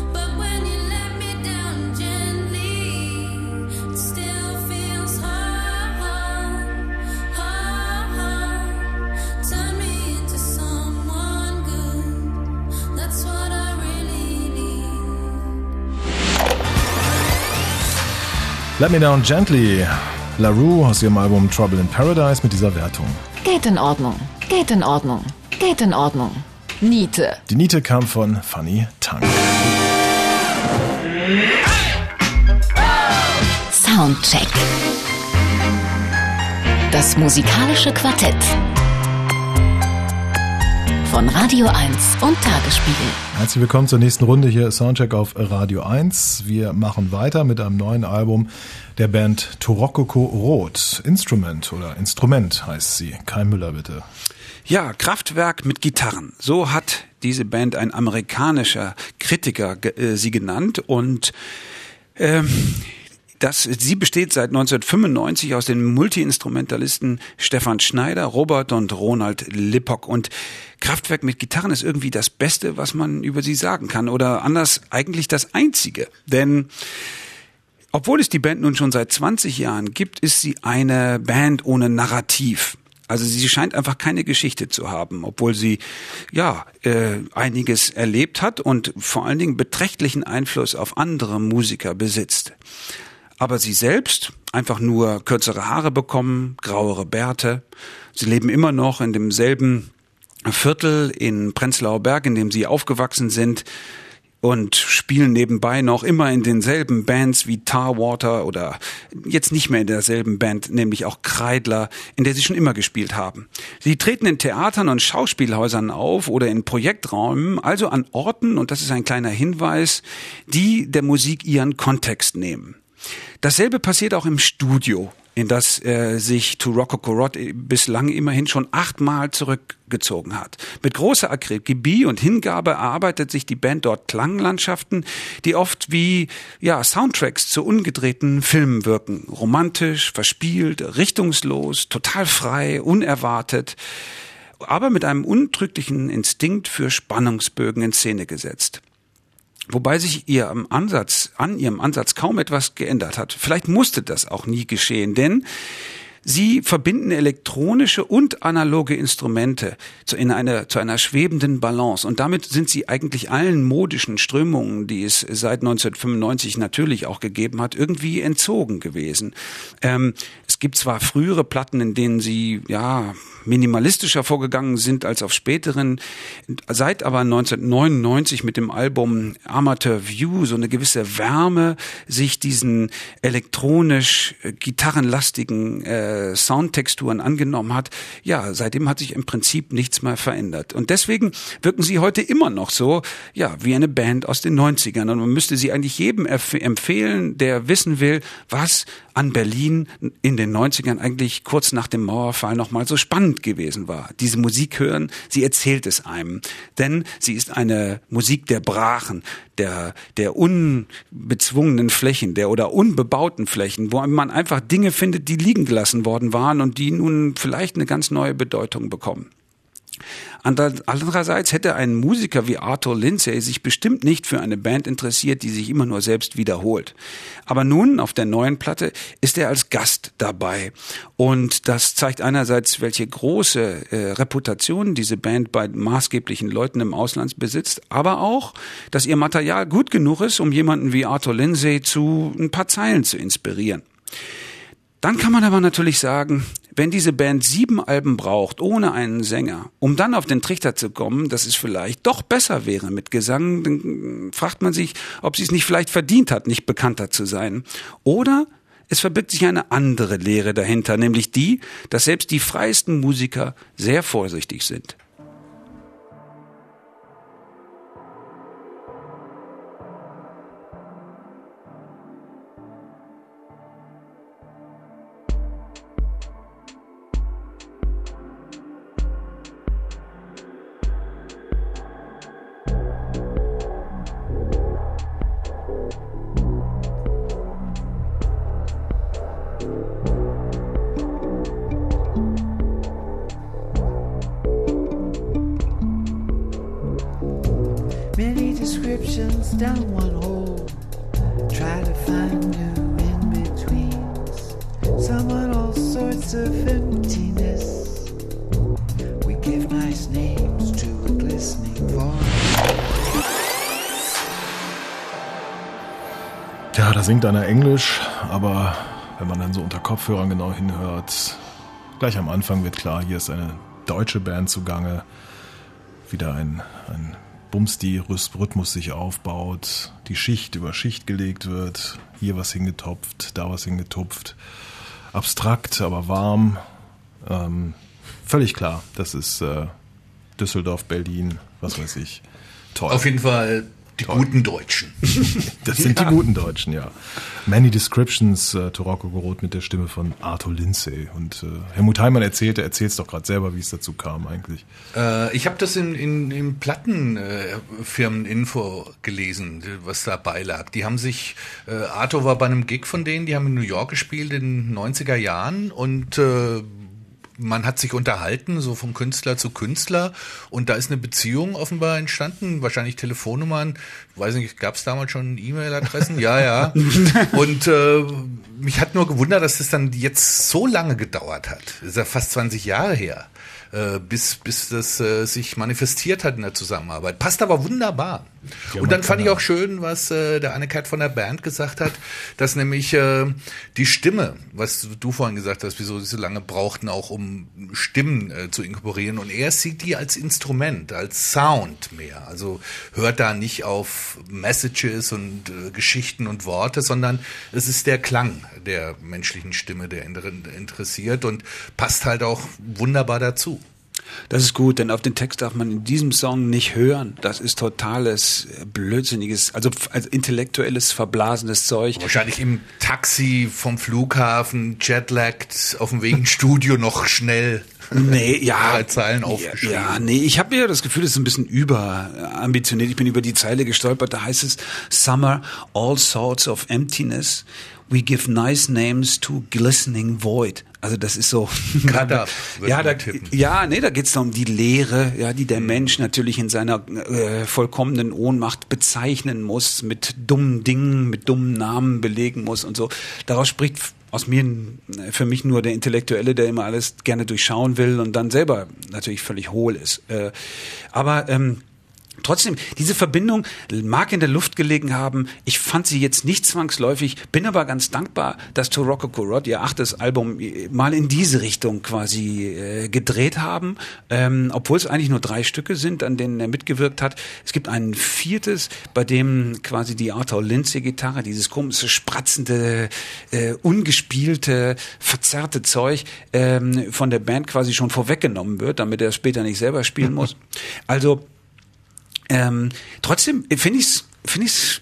Still feels hard. Let Me Down Gently. La Rue aus ihrem Album Trouble in Paradise mit dieser Wertung. Geht in Ordnung. Geht in Ordnung. Geht in Ordnung. Niete. Die Niete kam von Fanny Tang. Soundcheck. Das musikalische Quartett. Von Radio eins und Tagesspiegel. Herzlich willkommen zur nächsten Runde. Hier ist Soundcheck auf Radio eins. Wir machen weiter mit einem neuen Album der Band Torokoko Rot. Instrument oder Instrument heißt sie. Kai Müller, bitte. Ja, Kraftwerk mit Gitarren. So hat diese Band ein amerikanischer Kritiker äh, sie genannt. Und ähm, das, sie besteht seit neunzehnhundertfünfundneunzig aus den Multi-Instrumentalisten Stefan Schneider, Robert und Ronald Lippock. Und Kraftwerk mit Gitarren ist irgendwie das Beste, was man über sie sagen kann. Oder anders eigentlich das Einzige. Denn obwohl es die Band nun schon seit zwanzig Jahren gibt, ist sie eine Band ohne Narrativ. Also sie scheint einfach keine Geschichte zu haben, obwohl sie ja äh, einiges erlebt hat und vor allen Dingen beträchtlichen Einfluss auf andere Musiker besitzt. Aber sie selbst einfach nur kürzere Haare bekommen, grauere Bärte. Sie leben immer noch in demselben Viertel in Prenzlauer Berg, in dem sie aufgewachsen sind, und spielen nebenbei noch immer in denselben Bands wie Tarwater oder jetzt nicht mehr in derselben Band, nämlich auch Kreidler, in der sie schon immer gespielt haben. Sie treten in Theatern und Schauspielhäusern auf oder in Projekträumen, also an Orten, und das ist ein kleiner Hinweis, die der Musik ihren Kontext nehmen. Dasselbe passiert auch im Studio, in das äh, sich Torokoko Rot bislang immerhin schon achtmal zurückgezogen hat. Mit großer Akribie und Hingabe erarbeitet sich die Band dort Klanglandschaften, die oft wie ja Soundtracks zu ungedrehten Filmen wirken. Romantisch, verspielt, richtungslos, total frei, unerwartet, aber mit einem untrüglichen Instinkt für Spannungsbögen in Szene gesetzt. Wobei sich ihr am Ansatz, an ihrem Ansatz kaum etwas geändert hat. Vielleicht musste das auch nie geschehen, denn sie verbinden elektronische und analoge Instrumente zu, in eine, zu einer schwebenden Balance. Und damit sind sie eigentlich allen modischen Strömungen, die es seit neunzehnhundertfünfundneunzig natürlich auch gegeben hat, irgendwie entzogen gewesen. Ähm, es gibt zwar frühere Platten, in denen sie ja minimalistischer vorgegangen sind als auf späteren, seit aber neunzehnhundertneunundneunzig mit dem Album Amateur View so eine gewisse Wärme sich diesen elektronisch äh, gitarrenlastigen äh, Soundtexturen angenommen hat. Ja, seitdem hat sich im Prinzip nichts mehr verändert. Und deswegen wirken sie heute immer noch so, ja, wie eine Band aus den neunzigern. Und man müsste sie eigentlich jedem erf- empfehlen, der wissen will, was an Berlin in den neunzigern eigentlich kurz nach dem Mauerfall nochmal so spannend gewesen war. Diese Musik hören, sie erzählt es einem. Denn sie ist eine Musik der Brachen, der, der unbezwungenen Flächen, der oder unbebauten Flächen, wo man einfach Dinge findet, die liegen gelassen worden waren und die nun vielleicht eine ganz neue Bedeutung bekommen. Andererseits hätte ein Musiker wie Arthur Lindsay sich bestimmt nicht für eine Band interessiert, die sich immer nur selbst wiederholt. Aber nun, auf der neuen Platte, ist er als Gast dabei. Und das zeigt einerseits, welche große äh, Reputation diese Band bei maßgeblichen Leuten im Ausland besitzt, aber auch, dass ihr Material gut genug ist, um jemanden wie Arthur Lindsay zu ein paar Zeilen zu inspirieren. Dann kann man aber natürlich sagen, wenn diese Band sieben Alben braucht, ohne einen Sänger, um dann auf den Trichter zu kommen, dass es vielleicht doch besser wäre mit Gesang, dann fragt man sich, ob sie es nicht vielleicht verdient hat, nicht bekannter zu sein. Oder es verbirgt sich eine andere Lehre dahinter, nämlich die, dass selbst die freiesten Musiker sehr vorsichtig sind. Down one hole, try to find new in-betweens. Some on all sorts of emptiness. We give nice names to a glistening void. Ja, da singt einer Englisch, aber wenn man dann so unter Kopfhörern genau hinhört, gleich am Anfang wird klar, hier ist eine deutsche Band zugange. Wieder ein, ein Bumsdi-Rhythmus sich aufbaut, die Schicht über Schicht gelegt wird, hier was hingetopft, da was hingetupft. Abstrakt, aber warm. Ähm, völlig klar, das ist äh, Düsseldorf, Berlin, was weiß ich. Toll. Auf jeden Fall die Toll. Guten Deutschen. Das sind ja. die guten Deutschen, ja. Many Descriptions, äh, Toroko Gorot mit der Stimme von Arthur Lindsay. Und äh, Helmut Heimann erzählt, er erzählt es doch gerade selber, wie es dazu kam eigentlich. Äh, ich habe das in, in, in Plattenfirmeninfo äh, gelesen, was da beilag. Die haben sich, äh, Arthur war bei einem Gig von denen, die haben in New York gespielt in den neunziger Jahren und äh, man hat sich unterhalten, so vom Künstler zu Künstler, und da ist eine Beziehung offenbar entstanden, wahrscheinlich Telefonnummern, weiß nicht, gab es damals schon E-Mail-Adressen? Ja, ja. Und äh, mich hat nur gewundert, dass das dann jetzt so lange gedauert hat. Das ist ja fast zwanzig Jahre her, äh, bis bis das äh, sich manifestiert hat in der Zusammenarbeit. Passt aber wunderbar. Ja, und dann fand ich auch schön, was äh, der Anne-Kat von der Band gesagt hat, dass nämlich äh, die Stimme, was du vorhin gesagt hast, wieso sie so lange brauchten, auch um Stimmen äh, zu inkorporieren. Und er sieht die als Instrument, als Sound mehr. Also hört da nicht auf Messages und äh, Geschichten und Worte, sondern es ist der Klang der menschlichen Stimme, der interessiert und passt halt auch wunderbar dazu. Das ist gut, denn auf den Text darf man in diesem Song nicht hören. Das ist totales, blödsinniges, also, also intellektuelles, verblasenes Zeug. Wahrscheinlich im Taxi vom Flughafen, jetlagged, auf dem Weg ins Studio noch schnell nee, ja, Zeilen aufgeschrieben. Ja, nee, ich habe ja das Gefühl, das ist ein bisschen überambitioniert. Ich bin über die Zeile gestolpert, da heißt es, Summer, all sorts of emptiness. We give nice names to glistening void. Also das ist so. Grad ja, da, ja, nee, da geht's da um die Leere, ja, die der Mensch natürlich in seiner äh, vollkommenen Ohnmacht bezeichnen muss, mit dummen Dingen, mit dummen Namen belegen muss und so. Daraus spricht aus mir für mich nur der Intellektuelle, der immer alles gerne durchschauen will und dann selber natürlich völlig hohl ist. Äh, aber ähm, Trotzdem, diese Verbindung mag in der Luft gelegen haben. Ich fand sie jetzt nicht zwangsläufig, bin aber ganz dankbar, dass Toroko Gorot ihr achtes Album mal in diese Richtung quasi äh, gedreht haben, ähm, obwohl es eigentlich nur drei Stücke sind, an denen er mitgewirkt hat. Es gibt ein viertes, bei dem quasi die Arthur Lindsay-Gitarre, dieses komische, spratzende, äh, ungespielte, verzerrte Zeug ähm, von der Band quasi schon vorweggenommen wird, damit er später nicht selber spielen muss. Also Ähm, trotzdem finde ich es finde ich's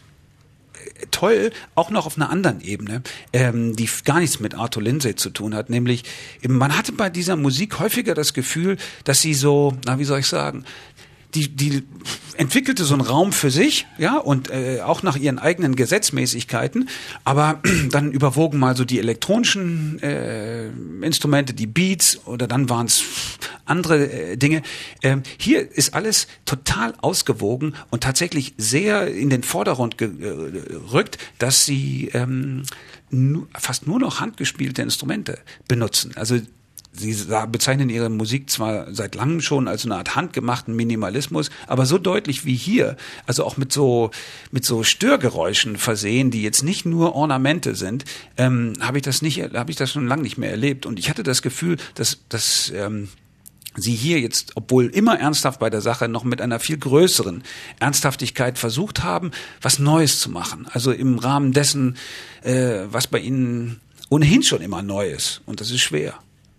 toll, auch noch auf einer anderen Ebene, ähm, die gar nichts mit Arthur Lindsay zu tun hat, nämlich man hatte bei dieser Musik häufiger das Gefühl, dass sie so, na wie soll ich sagen, die die entwickelte so einen Raum für sich, ja, und äh, auch nach ihren eigenen Gesetzmäßigkeiten, aber dann überwogen mal so die elektronischen äh, Instrumente, die Beats, oder dann waren es andere äh, Dinge. Ähm, hier ist alles total ausgewogen und tatsächlich sehr in den Vordergrund gerückt, dass sie ähm, nu- fast nur noch handgespielte Instrumente benutzen. Also Sie bezeichnen ihre Musik zwar seit langem schon als eine Art handgemachten Minimalismus, aber so deutlich wie hier, also auch mit so mit so Störgeräuschen versehen, die jetzt nicht nur Ornamente sind, ähm, habe ich das nicht, habe ich das schon lange nicht mehr erlebt. Und ich hatte das Gefühl, dass dass ähm, Sie hier jetzt, obwohl immer ernsthaft bei der Sache, noch mit einer viel größeren Ernsthaftigkeit versucht haben, was Neues zu machen. Also im Rahmen dessen, äh, was bei Ihnen ohnehin schon immer neu ist. Und das ist schwer.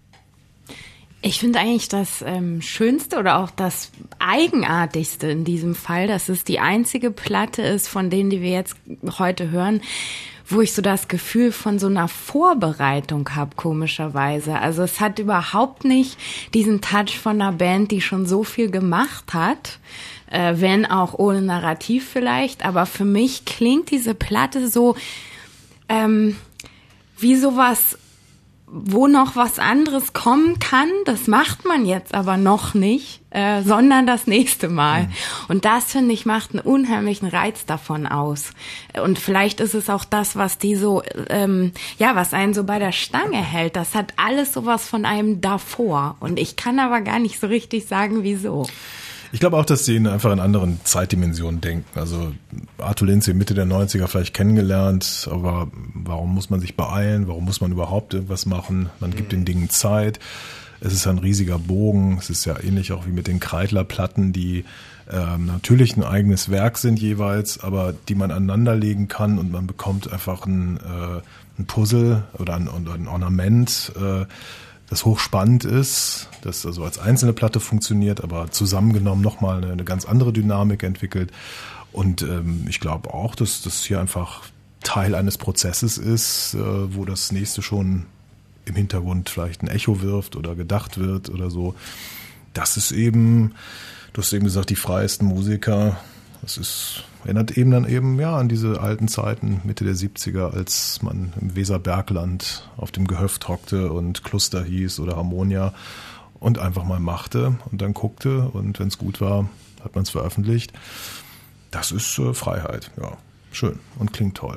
Ich finde eigentlich das ähm, Schönste oder auch das Eigenartigste in diesem Fall, dass es die einzige Platte ist, von denen, die wir jetzt heute hören, wo ich so das Gefühl von so einer Vorbereitung habe, komischerweise. Also es hat überhaupt nicht diesen Touch von einer Band, die schon so viel gemacht hat, äh, wenn auch ohne Narrativ vielleicht. Aber für mich klingt diese Platte so ähm, wie sowas, wo noch was anderes kommen kann, das macht man jetzt aber noch nicht, äh, sondern das nächste Mal. Mhm. Und das, finde ich, macht einen unheimlichen Reiz davon aus. Und vielleicht ist es auch das, was die so, ähm, ja, was einen so bei der Stange hält. Das hat alles sowas von einem davor. Und ich kann aber gar nicht so richtig sagen, wieso. Ich glaube auch, dass sie in einfach in anderen Zeitdimensionen denken. Also Arthur Lindsay Mitte der neunziger vielleicht kennengelernt, aber warum muss man sich beeilen? Warum muss man überhaupt irgendwas machen? Man gibt mhm. den Dingen Zeit. Es ist ein riesiger Bogen. Es ist ja ähnlich auch wie mit den Kreidler-Platten, die ähm, natürlich ein eigenes Werk sind jeweils, aber die man aneinanderlegen kann und man bekommt einfach ein, äh, ein Puzzle oder ein, ein Ornament, äh, das hochspannend ist, das also als einzelne Platte funktioniert, aber zusammengenommen nochmal eine, eine ganz andere Dynamik entwickelt. Und ähm, ich glaube auch, dass das hier einfach Teil eines Prozesses ist, äh, wo das nächste schon im Hintergrund vielleicht ein Echo wirft oder gedacht wird oder so. Das ist eben, du hast eben gesagt, die freiesten Musiker. Das ist, erinnert eben dann eben ja an diese alten Zeiten, Mitte der siebziger, als man im Weserbergland auf dem Gehöft hockte und Kluster hieß oder Harmonia und einfach mal machte und dann guckte und wenn es gut war, hat man es veröffentlicht. Das ist äh, Freiheit, ja, schön und klingt toll.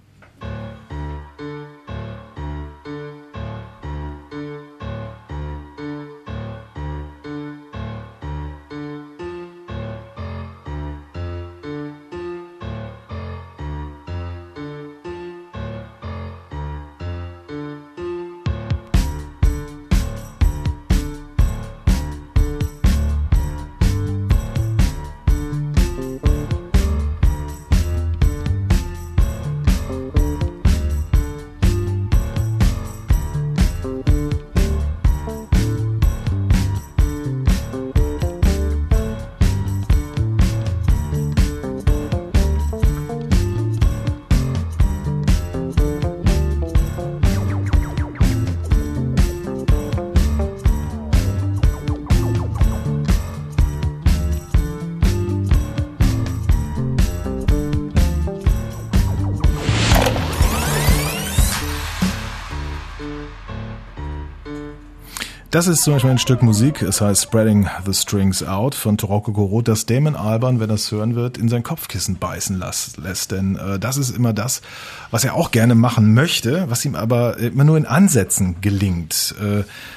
Das ist zum Beispiel ein Stück Musik, es heißt Spreading the Strings Out von Toroko Koro, das Damon Albarn, wenn er es hören wird, in sein Kopfkissen beißen las, lässt. Denn äh, das ist immer das, was er auch gerne machen möchte, was ihm aber immer nur in Ansätzen gelingt. Äh,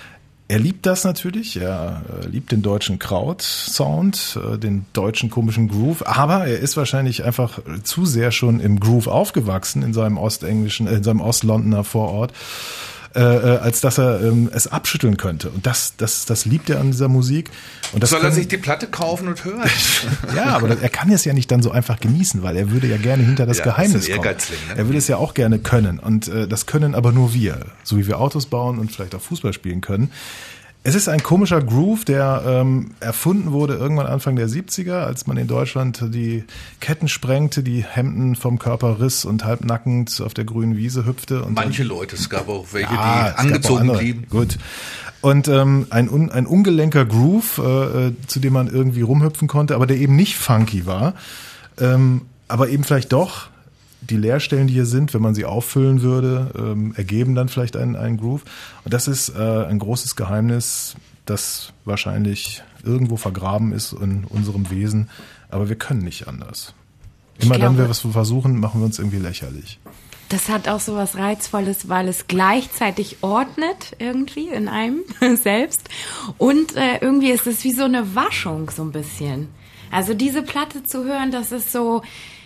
er liebt das natürlich, er äh, liebt den deutschen Kraut-Sound, äh, den deutschen komischen Groove, aber er ist wahrscheinlich einfach zu sehr schon im Groove aufgewachsen in seinem ostenglischen, äh, in seinem Ostlondoner Vorort. Äh, als dass er ähm, es abschütteln könnte. Und das, das, das liebt er an dieser Musik. Und das Soll können, er sich die Platte kaufen und hören? Ja, aber das, er kann es ja nicht dann so einfach genießen, weil er würde ja gerne hinter das ja, Geheimnis ist ein kommen. Ehrgeizling, ne? Er würde es ja auch gerne können. Und äh, das können aber nur wir. So wie wir Autos bauen und vielleicht auch Fußball spielen können. Es ist ein komischer Groove, der ähm, erfunden wurde irgendwann Anfang der siebziger, als man in Deutschland die Ketten sprengte, die Hemden vom Körper riss und halbnackend auf der grünen Wiese hüpfte. Und Manche dann, Leute, es gab auch welche, ja, die angezogen blieben. Gut. Und ähm, ein, un, ein ungelenker Groove, äh, zu dem man irgendwie rumhüpfen konnte, aber der eben nicht funky war, ähm, aber eben vielleicht doch. Die Leerstellen, die hier sind, wenn man sie auffüllen würde, ähm, ergeben dann vielleicht einen, einen Groove. Und das ist äh, ein großes Geheimnis, das wahrscheinlich irgendwo vergraben ist in unserem Wesen. Aber wir können nicht anders. Immer dann, wenn wir was versuchen, machen wir uns irgendwie lächerlich. Das hat auch so was Reizvolles, weil es gleichzeitig ordnet irgendwie in einem selbst. Und äh, irgendwie ist es wie so eine Waschung so ein bisschen. Also diese Platte zu hören, das ist so...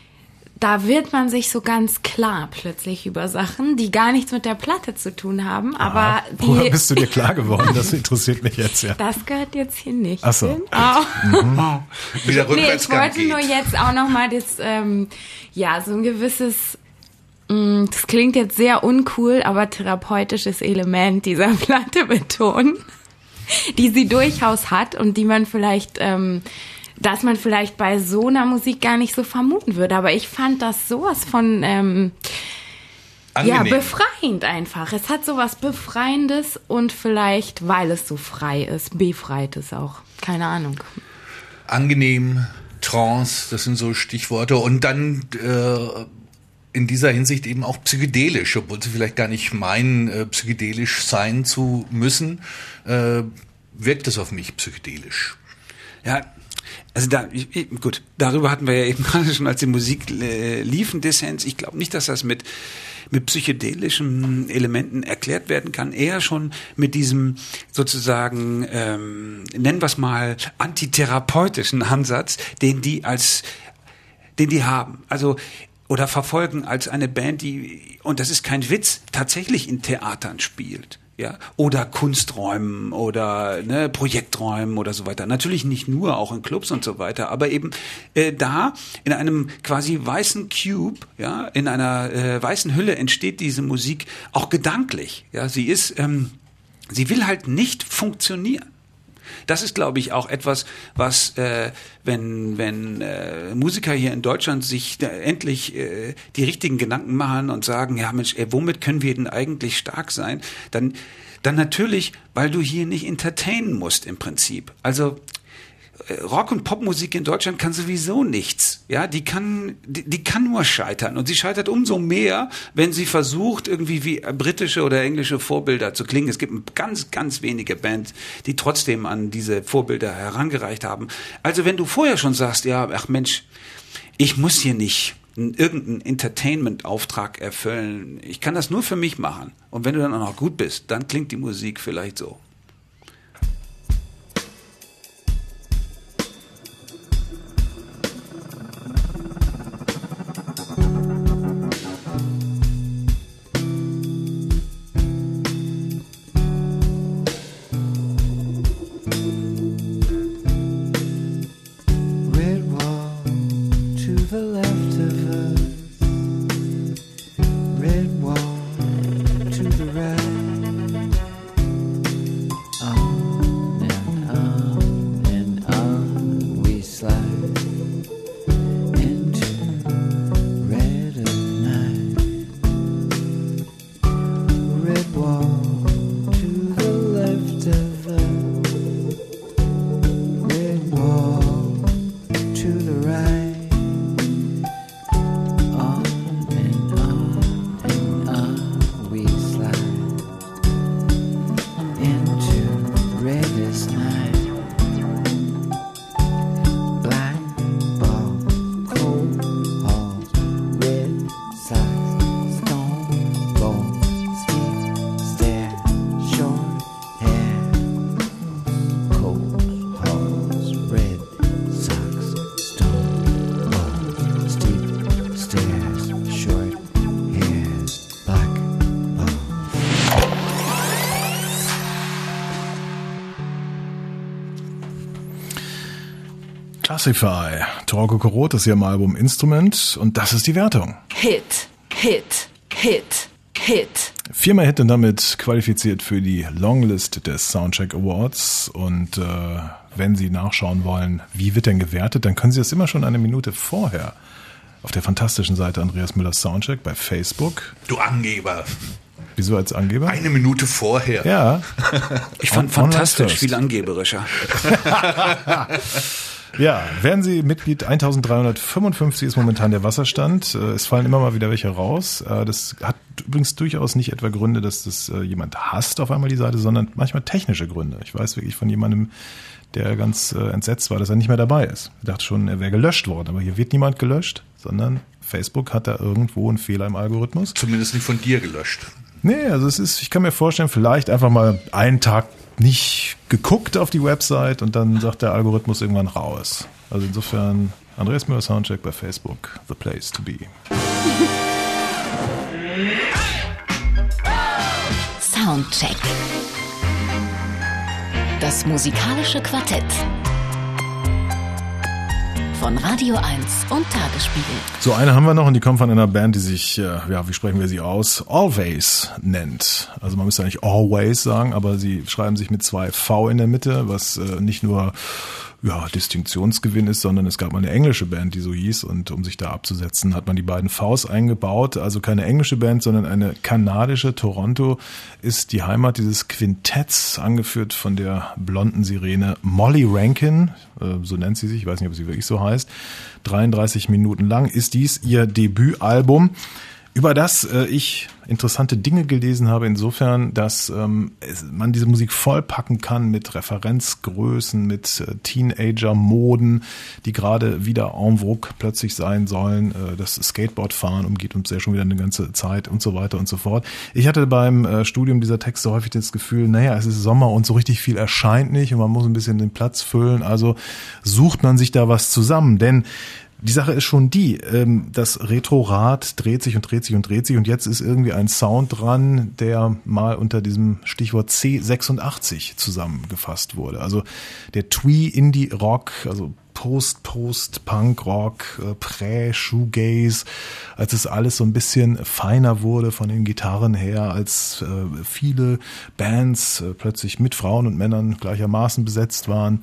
Da wird man sich so ganz klar plötzlich über Sachen, die gar nichts mit der Platte zu tun haben, aber Aha. die... Woher bist du dir klar geworden? Das interessiert mich jetzt, ja. Das gehört jetzt hier nicht. Ach so. hin. Oh. Mhm. Wieder Nee, ich Rückwärtsgang wollte geht. nur jetzt auch nochmal das, ähm, ja, so ein gewisses, mh, das klingt jetzt sehr uncool, aber therapeutisches Element dieser Platte betonen, die sie durchaus hat und die man vielleicht... Ähm, dass man vielleicht bei so einer Musik gar nicht so vermuten würde. Aber ich fand das sowas von ähm, ja, befreiend einfach. Es hat sowas Befreiendes und vielleicht, weil es so frei ist, befreit es auch. Keine Ahnung. Angenehm, Trance, das sind so Stichworte. Und dann äh, in dieser Hinsicht eben auch psychedelisch, obwohl sie vielleicht gar nicht meinen, äh, psychedelisch sein zu müssen, äh, wirkt es auf mich psychedelisch. Ja, also da, ich, ich, gut, darüber hatten wir ja eben gerade schon, als die Musik äh, lief, ein Dissens. Ich glaube nicht, dass das mit mit psychedelischen Elementen erklärt werden kann, eher schon mit diesem sozusagen, ähm, nennen wir es mal, antitherapeutischen Ansatz, den die als, den die haben. Also, oder verfolgen als eine Band, die, und das ist kein Witz, tatsächlich in Theatern spielt. Ja, oder Kunsträumen oder ne, Projekträumen oder so weiter. Natürlich nicht nur, auch in Clubs und so weiter, aber eben äh, da in einem quasi weißen Cube, ja, in einer äh, weißen Hülle entsteht diese Musik auch gedanklich. Ja, sie ist, ähm, sie will halt nicht funktionieren. Das ist, glaube ich, auch etwas, was, äh, wenn, wenn äh, Musiker hier in Deutschland sich da endlich äh, die richtigen Gedanken machen und sagen, ja Mensch, ey, womit können wir denn eigentlich stark sein? Dann, dann natürlich, weil du hier nicht entertainen musst im Prinzip. Also Rock- und Popmusik in Deutschland kann sowieso nichts. Ja, die kann, die, die kann nur scheitern. Und sie scheitert umso mehr, wenn sie versucht, irgendwie wie britische oder englische Vorbilder zu klingen. Es gibt ganz, ganz wenige Bands, die trotzdem an diese Vorbilder herangereicht haben. Also wenn du vorher schon sagst, ja, ach Mensch, ich muss hier nicht irgendeinen Entertainment-Auftrag erfüllen. Ich kann das nur für mich machen. Und wenn du dann auch noch gut bist, dann klingt die Musik vielleicht so. Classify. Torgo Korot ist hier im Album Instrument und das ist die Wertung. Hit, Hit, Hit, Hit. Viermal Hit und damit qualifiziert für die Longlist des Soundcheck Awards. Und äh, wenn Sie nachschauen wollen, wie wird denn gewertet, dann können Sie das immer schon eine Minute vorher auf der fantastischen Seite Andreas Müllers Soundcheck bei Facebook. Du Angeber. Wieso als Angeber? Eine Minute vorher. Ja. Ich fand fantastisch, viel angeberischer. Ja, werden Sie Mitglied, eintausenddreihundertfünfundfünfzig ist momentan der Wasserstand. Es fallen immer mal wieder welche raus. Das hat übrigens durchaus nicht etwa Gründe, dass das jemand hasst auf einmal die Seite, sondern manchmal technische Gründe. Ich weiß wirklich von jemandem, der ganz entsetzt war, dass er nicht mehr dabei ist. Er dachte schon, er wäre gelöscht worden, aber hier wird niemand gelöscht, sondern Facebook hat da irgendwo einen Fehler im Algorithmus. Zumindest nicht von dir gelöscht. Nee, also es ist, ich kann mir vorstellen, vielleicht einfach mal einen Tag nicht geguckt auf die Website und dann sagt der Algorithmus irgendwann raus. Also insofern, Andreas Müller Soundcheck bei Facebook, the place to be. Soundcheck. Das musikalische Quartett. Von Radio eins und Tagesspiegel. So, eine haben wir noch und die kommt von einer Band, die sich, ja, wie sprechen wir sie aus? Always nennt. Also man müsste eigentlich Always sagen, aber sie schreiben sich mit zwei V in der Mitte, was äh, nicht nur ja, Distinktionsgewinn ist, sondern es gab mal eine englische Band, die so hieß und um sich da abzusetzen, hat man die beiden Vs eingebaut. Also keine englische Band, sondern eine kanadische. Toronto ist die Heimat dieses Quintetts, angeführt von der blonden Sirene Molly Rankin, äh, so nennt sie sich, ich weiß nicht, ob sie wirklich so heißt. dreiunddreißig Minuten lang ist dies ihr Debütalbum. über das äh, ich interessante Dinge gelesen habe, insofern, dass ähm, es, man diese Musik vollpacken kann mit Referenzgrößen, mit äh, Teenager-Moden, die gerade wieder en vogue plötzlich sein sollen. Äh, das Skateboardfahren umgeht uns ja schon wieder eine ganze Zeit und so weiter und so fort. Ich hatte beim äh, Studium dieser Texte häufig das Gefühl, naja, es ist Sommer und so richtig viel erscheint nicht und man muss ein bisschen den Platz füllen, also sucht man sich da was zusammen, denn die Sache ist schon die, das Retrorad dreht sich und dreht sich und dreht sich und jetzt ist irgendwie ein Sound dran, der mal unter diesem Stichwort C sechsundachtzig zusammengefasst wurde. Also der Twee-Indie-Rock, also Post, Post, Punk, Rock, Prä, Shoegaze, als es alles so ein bisschen feiner wurde von den Gitarren her, als viele Bands plötzlich mit Frauen und Männern gleichermaßen besetzt waren,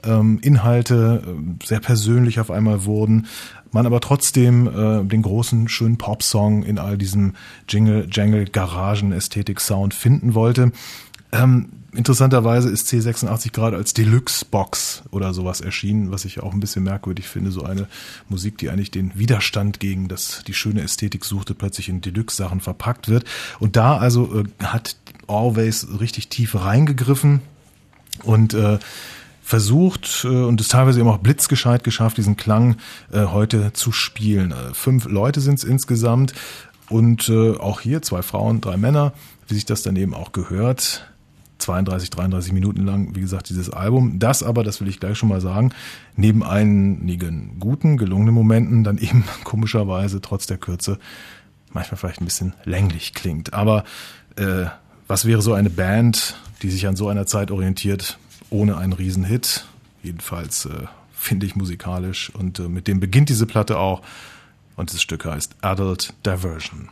Inhalte sehr persönlich auf einmal wurden, man aber trotzdem äh, den großen, schönen Popsong in all diesem Jingle, Jangle, Garagen, Ästhetik, Sound finden wollte. Ähm, interessanterweise ist C sechsundachtzig gerade als Deluxe-Box oder sowas erschienen, was ich auch ein bisschen merkwürdig finde, so eine Musik, die eigentlich den Widerstand gegen das, die schöne Ästhetik suchte, plötzlich in Deluxe-Sachen verpackt wird. Und da also äh, hat Always richtig tief reingegriffen und äh, versucht äh, und es teilweise eben auch blitzgescheit geschafft, diesen Klang äh, heute zu spielen. Äh, fünf Leute sind es insgesamt und äh, auch hier zwei Frauen, drei Männer, wie sich das dann eben auch gehört. zweiunddreißig, dreiunddreißig Minuten lang, wie gesagt, dieses Album. Das aber, das will ich gleich schon mal sagen, neben einigen guten, gelungenen Momenten dann eben komischerweise trotz der Kürze manchmal vielleicht ein bisschen länglich klingt. Aber äh, was wäre so eine Band, die sich an so einer Zeit orientiert, ohne einen Riesenhit, jedenfalls äh, finde ich musikalisch und äh, mit dem beginnt diese Platte auch und das Stück heißt Adult Diversion.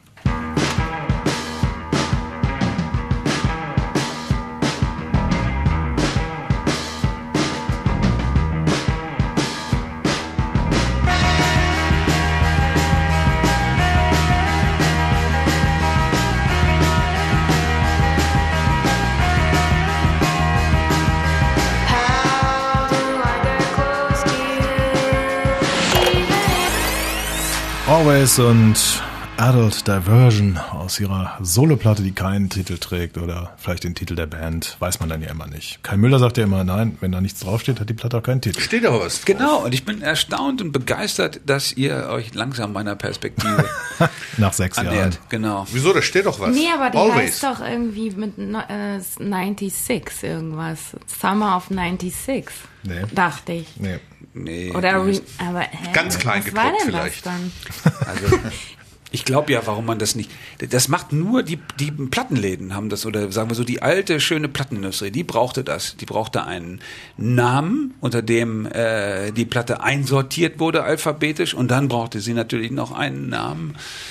Always und Adult Diversion aus ihrer Soloplatte, die keinen Titel trägt oder vielleicht den Titel der Band, weiß man dann ja immer nicht. Kai Müller sagt ja immer, nein, wenn da nichts draufsteht, hat die Platte auch keinen Titel. Steht aber was drauf. Genau, und ich bin erstaunt und begeistert, dass ihr euch langsam meiner Perspektive nach sechs annähert. Jahren. Genau. Wieso, da steht doch was. Nee, aber die Always. heißt doch irgendwie mit no, äh, neunundsechzig irgendwas. Summer of neunundsechzig, Nee. dachte ich. Nee. Nee, Oder, nee, aber hä? Ganz klein was war gedruckt denn vielleicht. das dann? Also, ich glaube ja, warum man das nicht. Das macht nur die, die Plattenläden haben das, oder sagen wir so, die alte, schöne Plattenindustrie, die brauchte das. Die brauchte einen Namen, unter dem äh, die Platte einsortiert wurde alphabetisch, und dann brauchte sie natürlich noch einen Namen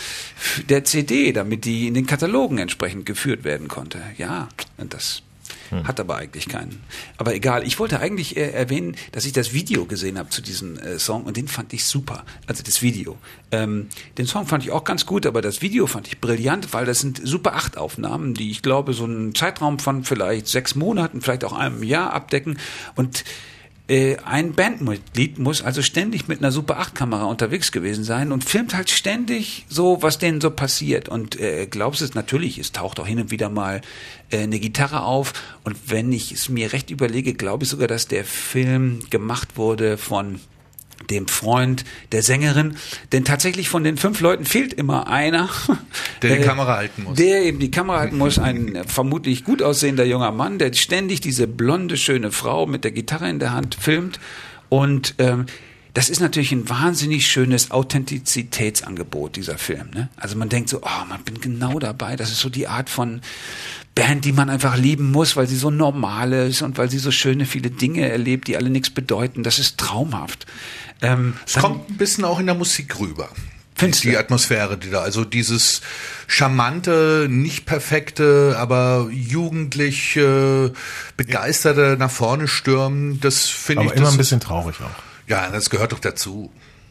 der C D, damit die in den Katalogen entsprechend geführt werden konnte. Ja, und das hat aber eigentlich keinen. Aber egal, ich wollte eigentlich äh, erwähnen, dass ich das Video gesehen habe zu diesem äh, Song, und den fand ich super. Also das Video. Ähm, den Song fand ich auch ganz gut, aber das Video fand ich brillant, weil das sind Super acht Aufnahmen, die ich glaube so einen Zeitraum von vielleicht sechs Monaten, vielleicht auch einem Jahr abdecken, und Äh, ein Bandmitglied muss also ständig mit einer Super acht Kamera unterwegs gewesen sein und filmt halt ständig so, was denen so passiert. Und äh, glaubst es natürlich, es taucht auch hin und wieder mal äh, eine Gitarre auf. Und wenn ich es mir recht überlege, glaube ich sogar, dass der Film gemacht wurde von dem Freund der Sängerin, denn tatsächlich von den fünf Leuten fehlt immer einer, Der die äh, Kamera halten muss. Der eben die Kamera halten muss, ein äh, vermutlich gut aussehender junger Mann, der ständig diese blonde, schöne Frau mit der Gitarre in der Hand filmt. Und ähm, das ist natürlich ein wahnsinnig schönes Authentizitätsangebot, dieser Film. Ne? Also man denkt so, oh, man bin genau dabei. Das ist so die Art von Band, die man einfach lieben muss, weil sie so normal ist und weil sie so schöne, viele Dinge erlebt, die alle nichts bedeuten. Das ist traumhaft. Ähm, Es kommt ein bisschen auch in der Musik rüber. Findest Die du? Atmosphäre, die da, also dieses charmante, nicht perfekte, aber jugendlich äh, begeisterte nach vorne stürmen, das finde ich. Aber immer das ein bisschen traurig auch. Ja, das gehört doch dazu.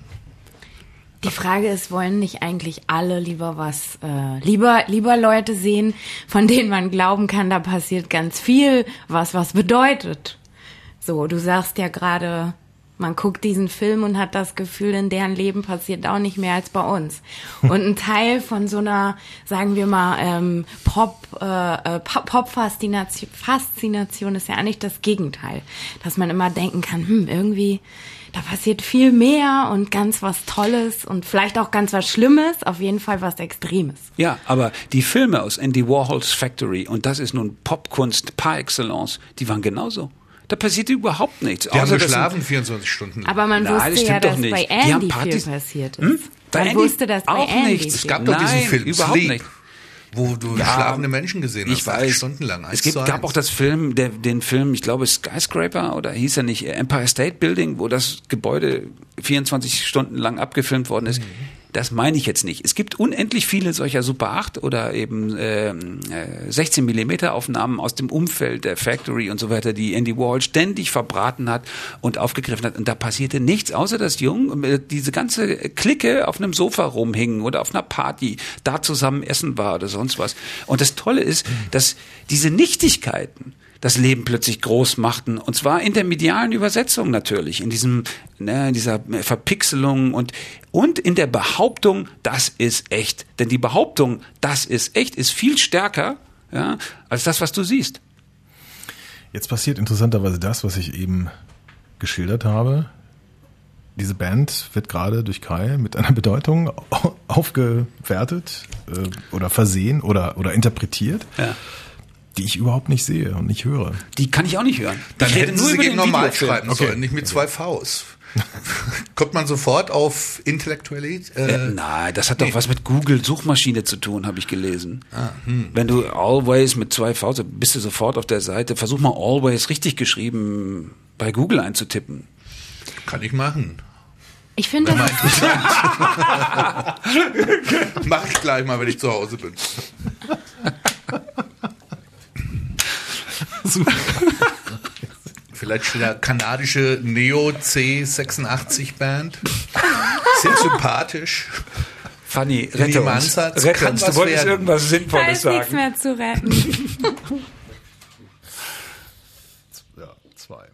Die Frage ist, wollen nicht eigentlich alle lieber was, äh, lieber, lieber Leute sehen, von denen man glauben kann, da passiert ganz viel, was was bedeutet. So, du sagst ja gerade, Man guckt diesen Film und hat das Gefühl, in deren Leben passiert auch nicht mehr als bei uns. Und ein Teil von so einer, sagen wir mal, ähm, Pop, äh, Pop-Faszination Faszination ist ja eigentlich das Gegenteil. Dass man immer denken kann, hm, irgendwie, da passiert viel mehr und ganz was Tolles und vielleicht auch ganz was Schlimmes, auf jeden Fall was Extremes. Ja, aber die Filme aus Andy Warhols Factory, und das ist nun Popkunst par excellence, die waren genauso. Da passierte überhaupt nichts. Die haben außer, geschlafen vierundzwanzig Stunden lang. Aber man Nein, das wusste ja, stimmt doch dass nicht. bei Die haben Andy viel Partys- passiert ist. Hm? Bei Man Andy wusste das bei auch Andy nicht. viel. Es gab doch diesen Nein, Film überhaupt Sleep, nicht. wo du Ja, schlafende Menschen gesehen hast, ich acht weiß. Stunden lang. Es eins gibt, zu gab eins. auch das Film, der, den Film, ich glaube Skyscraper oder hieß er nicht, Empire State Building, wo das Gebäude vierundzwanzig Stunden lang abgefilmt worden ist. Das meine ich jetzt nicht. Es gibt unendlich viele solcher Super acht oder eben äh, sechzehn Millimeter Aufnahmen aus dem Umfeld der Factory und so weiter, die Andy Warhol ständig verbraten hat und aufgegriffen hat. Und da passierte nichts, außer dass Jung, äh, diese ganze Clique auf einem Sofa rumhingen oder auf einer Party, da zusammen essen war oder sonst was. Und das Tolle ist, dass diese Nichtigkeiten das Leben plötzlich groß machten, und zwar in der medialen Übersetzung natürlich, in diesem, ne, in dieser Verpixelung und, und in der Behauptung, das ist echt. Denn die Behauptung, das ist echt, ist viel stärker, ja, als das, was du siehst. Jetzt passiert interessanterweise das, was ich eben geschildert habe. Diese Band wird gerade durch Kai mit einer Bedeutung aufgewertet äh, oder versehen oder, oder interpretiert, Ja. die ich überhaupt nicht sehe und nicht höre. Die kann ich auch nicht hören. Dann ich rede hätten sie sich über eben den normal Videofilm. schreiben Okay. sollen, nicht mit zwei Vs. Kommt man sofort auf Intellektualität? Äh, Äh, nein, das hat doch was mit Google-Suchmaschine zu tun, habe ich gelesen. Ah, hm. Wenn du Always mit zwei Vs, bist du sofort auf der Seite. Versuch mal Always richtig geschrieben bei Google einzutippen. kann ich machen. Ich finde Wäre mal das, interessant. Mach ich gleich mal, wenn ich zu Hause bin. Vielleicht steht da kanadische Neo C sechsundachtzig Band. Sehr sympathisch. Fanny, In rette jedem uns. Ansatz Rette kann uns. was Du wolltest werden. irgendwas da Sinnvolles ist nichts sagen. mehr zu retten. Ja, zwei.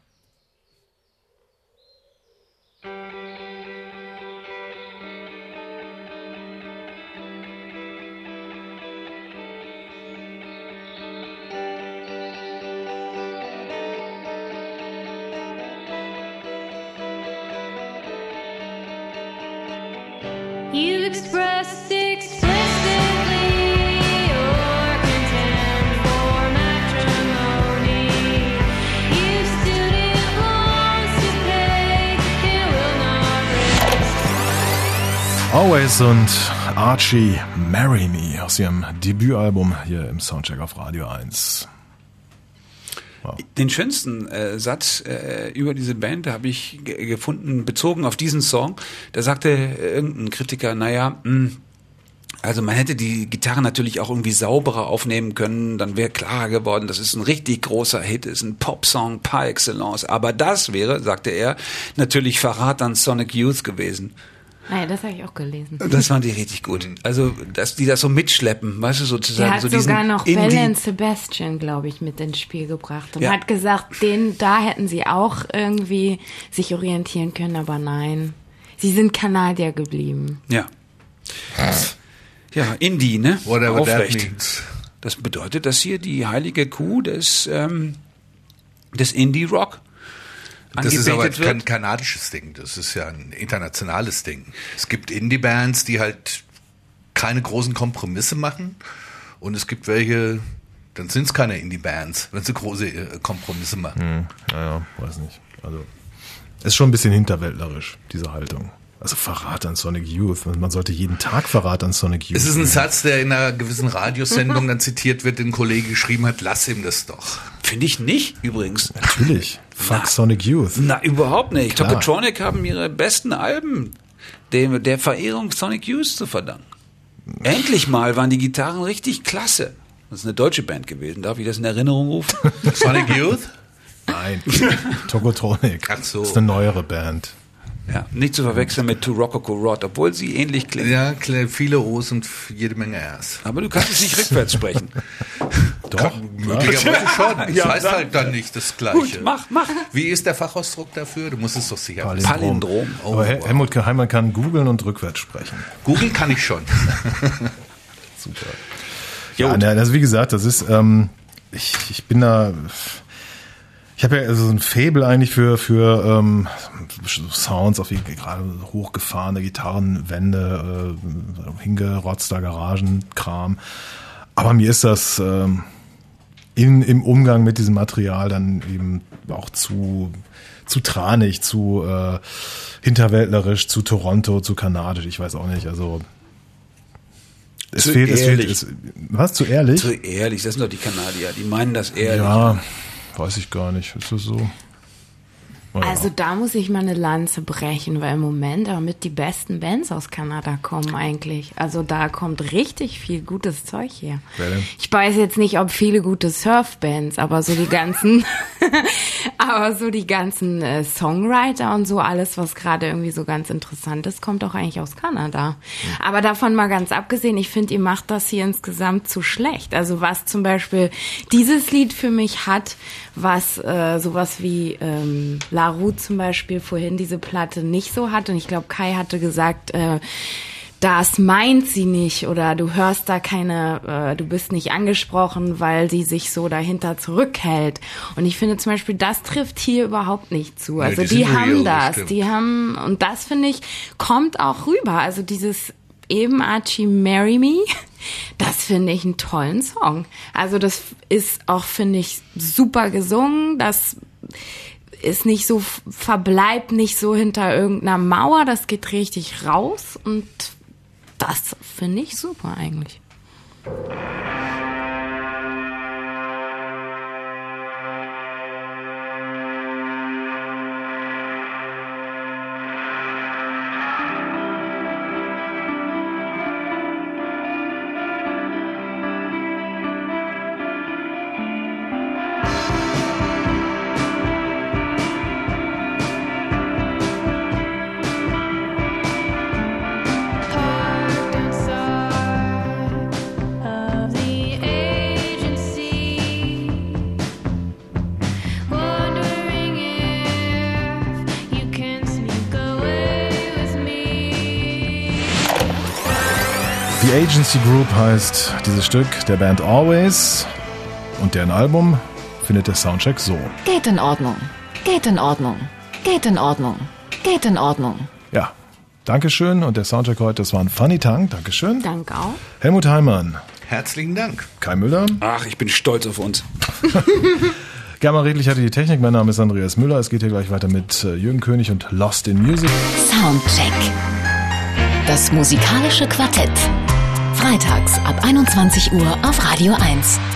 You expressed explicitly your contempt for matrimony. You student loans to pay, you will not rest. Always und Archie Marry Me aus ihrem Debütalbum hier im Soundcheck auf Radio eins. Den schönsten äh, Satz äh, über diese Band habe ich ge- gefunden, bezogen auf diesen Song. Da sagte äh, irgendein Kritiker, naja, mh, also man hätte die Gitarre natürlich auch irgendwie sauberer aufnehmen können, dann wäre klar geworden, das ist ein richtig großer Hit, ist ein Popsong par excellence. Aber das wäre, sagte er, natürlich Verrat an Sonic Youth gewesen. Naja, das habe ich auch gelesen. Das fand ich richtig gut. Also, dass die das so mitschleppen, weißt du, sozusagen. Der hat so diesen sogar noch Indie- Belle and Sebastian, glaube ich, mit ins Spiel gebracht und Ja. hat gesagt, den, da hätten sie auch irgendwie sich orientieren können, aber nein. Sie sind Kanadier geblieben. Ja. Ja, Indie, ne? Whatever that Aufrecht. means. Das bedeutet, dass hier die heilige Kuh des, ähm, des Indie-Rock Das ist aber angebetet kein wird. kanadisches Ding, das ist ja ein internationales Ding. Es gibt Indie-Bands, die halt keine großen Kompromisse machen, und es gibt welche, dann sind es keine Indie-Bands, wenn sie große äh, Kompromisse machen. Hm, naja, weiß nicht. Also, ist schon ein bisschen hinterwäldlerisch, diese Haltung. Also Verrat an Sonic Youth. Man sollte jeden Tag Verrat an Sonic Youth. Es ist ein nehmen. Satz, der in einer gewissen Radiosendung dann zitiert wird, den ein Kollege geschrieben hat, lass ihm das doch. Finde ich nicht, übrigens. Natürlich. Fuck Na. Sonic Youth. Na, überhaupt nicht. Klar. Tokotronic haben ihre besten Alben dem, der Verehrung Sonic Youth zu verdanken. Endlich mal waren die Gitarren richtig klasse. Das ist eine deutsche Band gewesen. Darf ich das in Erinnerung rufen? Sonic Youth? Nein. Tokotronic. Ach so. Das ist eine neuere Band. Ja, nicht zu verwechseln mit To Rococo Rod, obwohl sie ähnlich klingen. Ja, klar, viele O's und jede Menge R's. Aber du kannst es nicht rückwärts sprechen. Doch, Möglicherweise schon. Das Ja, heißt dann- halt dann nicht das Gleiche. Gut, mach, mach. Wie ist der Fachausdruck dafür? Du musst es doch sicher wissen. Palindrom. Oh, Aber Hel- wow. Helmut Heimann kann googeln und rückwärts sprechen. Google kann ich schon. Super. Ja, ne, also wie gesagt, das ist, ähm, ich, ich bin da, ich habe ja also so ein Faible eigentlich für, für ähm, Sounds, auch wie gerade hochgefahrene Gitarrenwände, äh, hingerotzter Garagenkram. Aber mir ist das ähm, in, im Umgang mit diesem Material dann eben auch zu, zu tranig, zu äh, hinterwäldlerisch, zu Toronto, zu kanadisch, ich weiß auch nicht, also es Zu fehlt, es fehlt, ehrlich. es, was, zu ehrlich? Zu ehrlich, das sind doch die Kanadier, die meinen das ehrlich. Ja, weiß ich gar nicht, ist das so? Naja. Also da muss ich mal eine Lanze brechen, weil im Moment damit die besten Bands aus Kanada kommen eigentlich. Also da kommt richtig viel gutes Zeug her. Wer denn? Ich weiß jetzt nicht, ob viele gute Surfbands, aber so die ganzen, aber so die ganzen äh, Songwriter und so alles, was gerade irgendwie so ganz interessant ist, kommt auch eigentlich aus Kanada. Aber davon mal ganz abgesehen, ich finde, ihr macht das hier insgesamt zu schlecht. Also was zum Beispiel dieses Lied für mich hat, was äh, sowas wie ähm, La Route zum Beispiel vorhin diese Platte nicht so hat. Und ich glaube, Kai hatte gesagt, äh, das meint sie nicht oder du hörst da keine, äh, du bist nicht angesprochen, weil sie sich so dahinter zurückhält. Und ich finde zum Beispiel, das trifft hier überhaupt nicht zu. Nee, Also die die sind haben real, das, stimmt. die haben, und das finde ich, kommt auch rüber. Also dieses eben Archie Marry Me, das finde ich einen tollen Song. Also das ist auch, finde ich, super gesungen, das ist nicht so, verbleibt nicht so hinter irgendeiner Mauer, das geht richtig raus und das finde ich super eigentlich. Parked outside of the agency, wondering if you can sneak away with me. The Agency Group heißt dieses Stück der Band Always und deren Album findet der Soundcheck so. Geht in Ordnung. Geht in Ordnung. Geht in Ordnung. Geht in Ordnung. Ja, Dankeschön und der Soundcheck heute, das war ein Funny Tank, Dankeschön. Danke auch. Helmut Heimann, Herzlichen Dank. Kai Müller, Ach, ich bin stolz auf uns. Germa Redlich hatte die Technik, mein Name ist Andreas Müller, es geht hier gleich weiter mit äh, Jürgen König und Lost in Music. Soundcheck. Das musikalische Quartett. Freitags ab einundzwanzig Uhr auf Radio eins.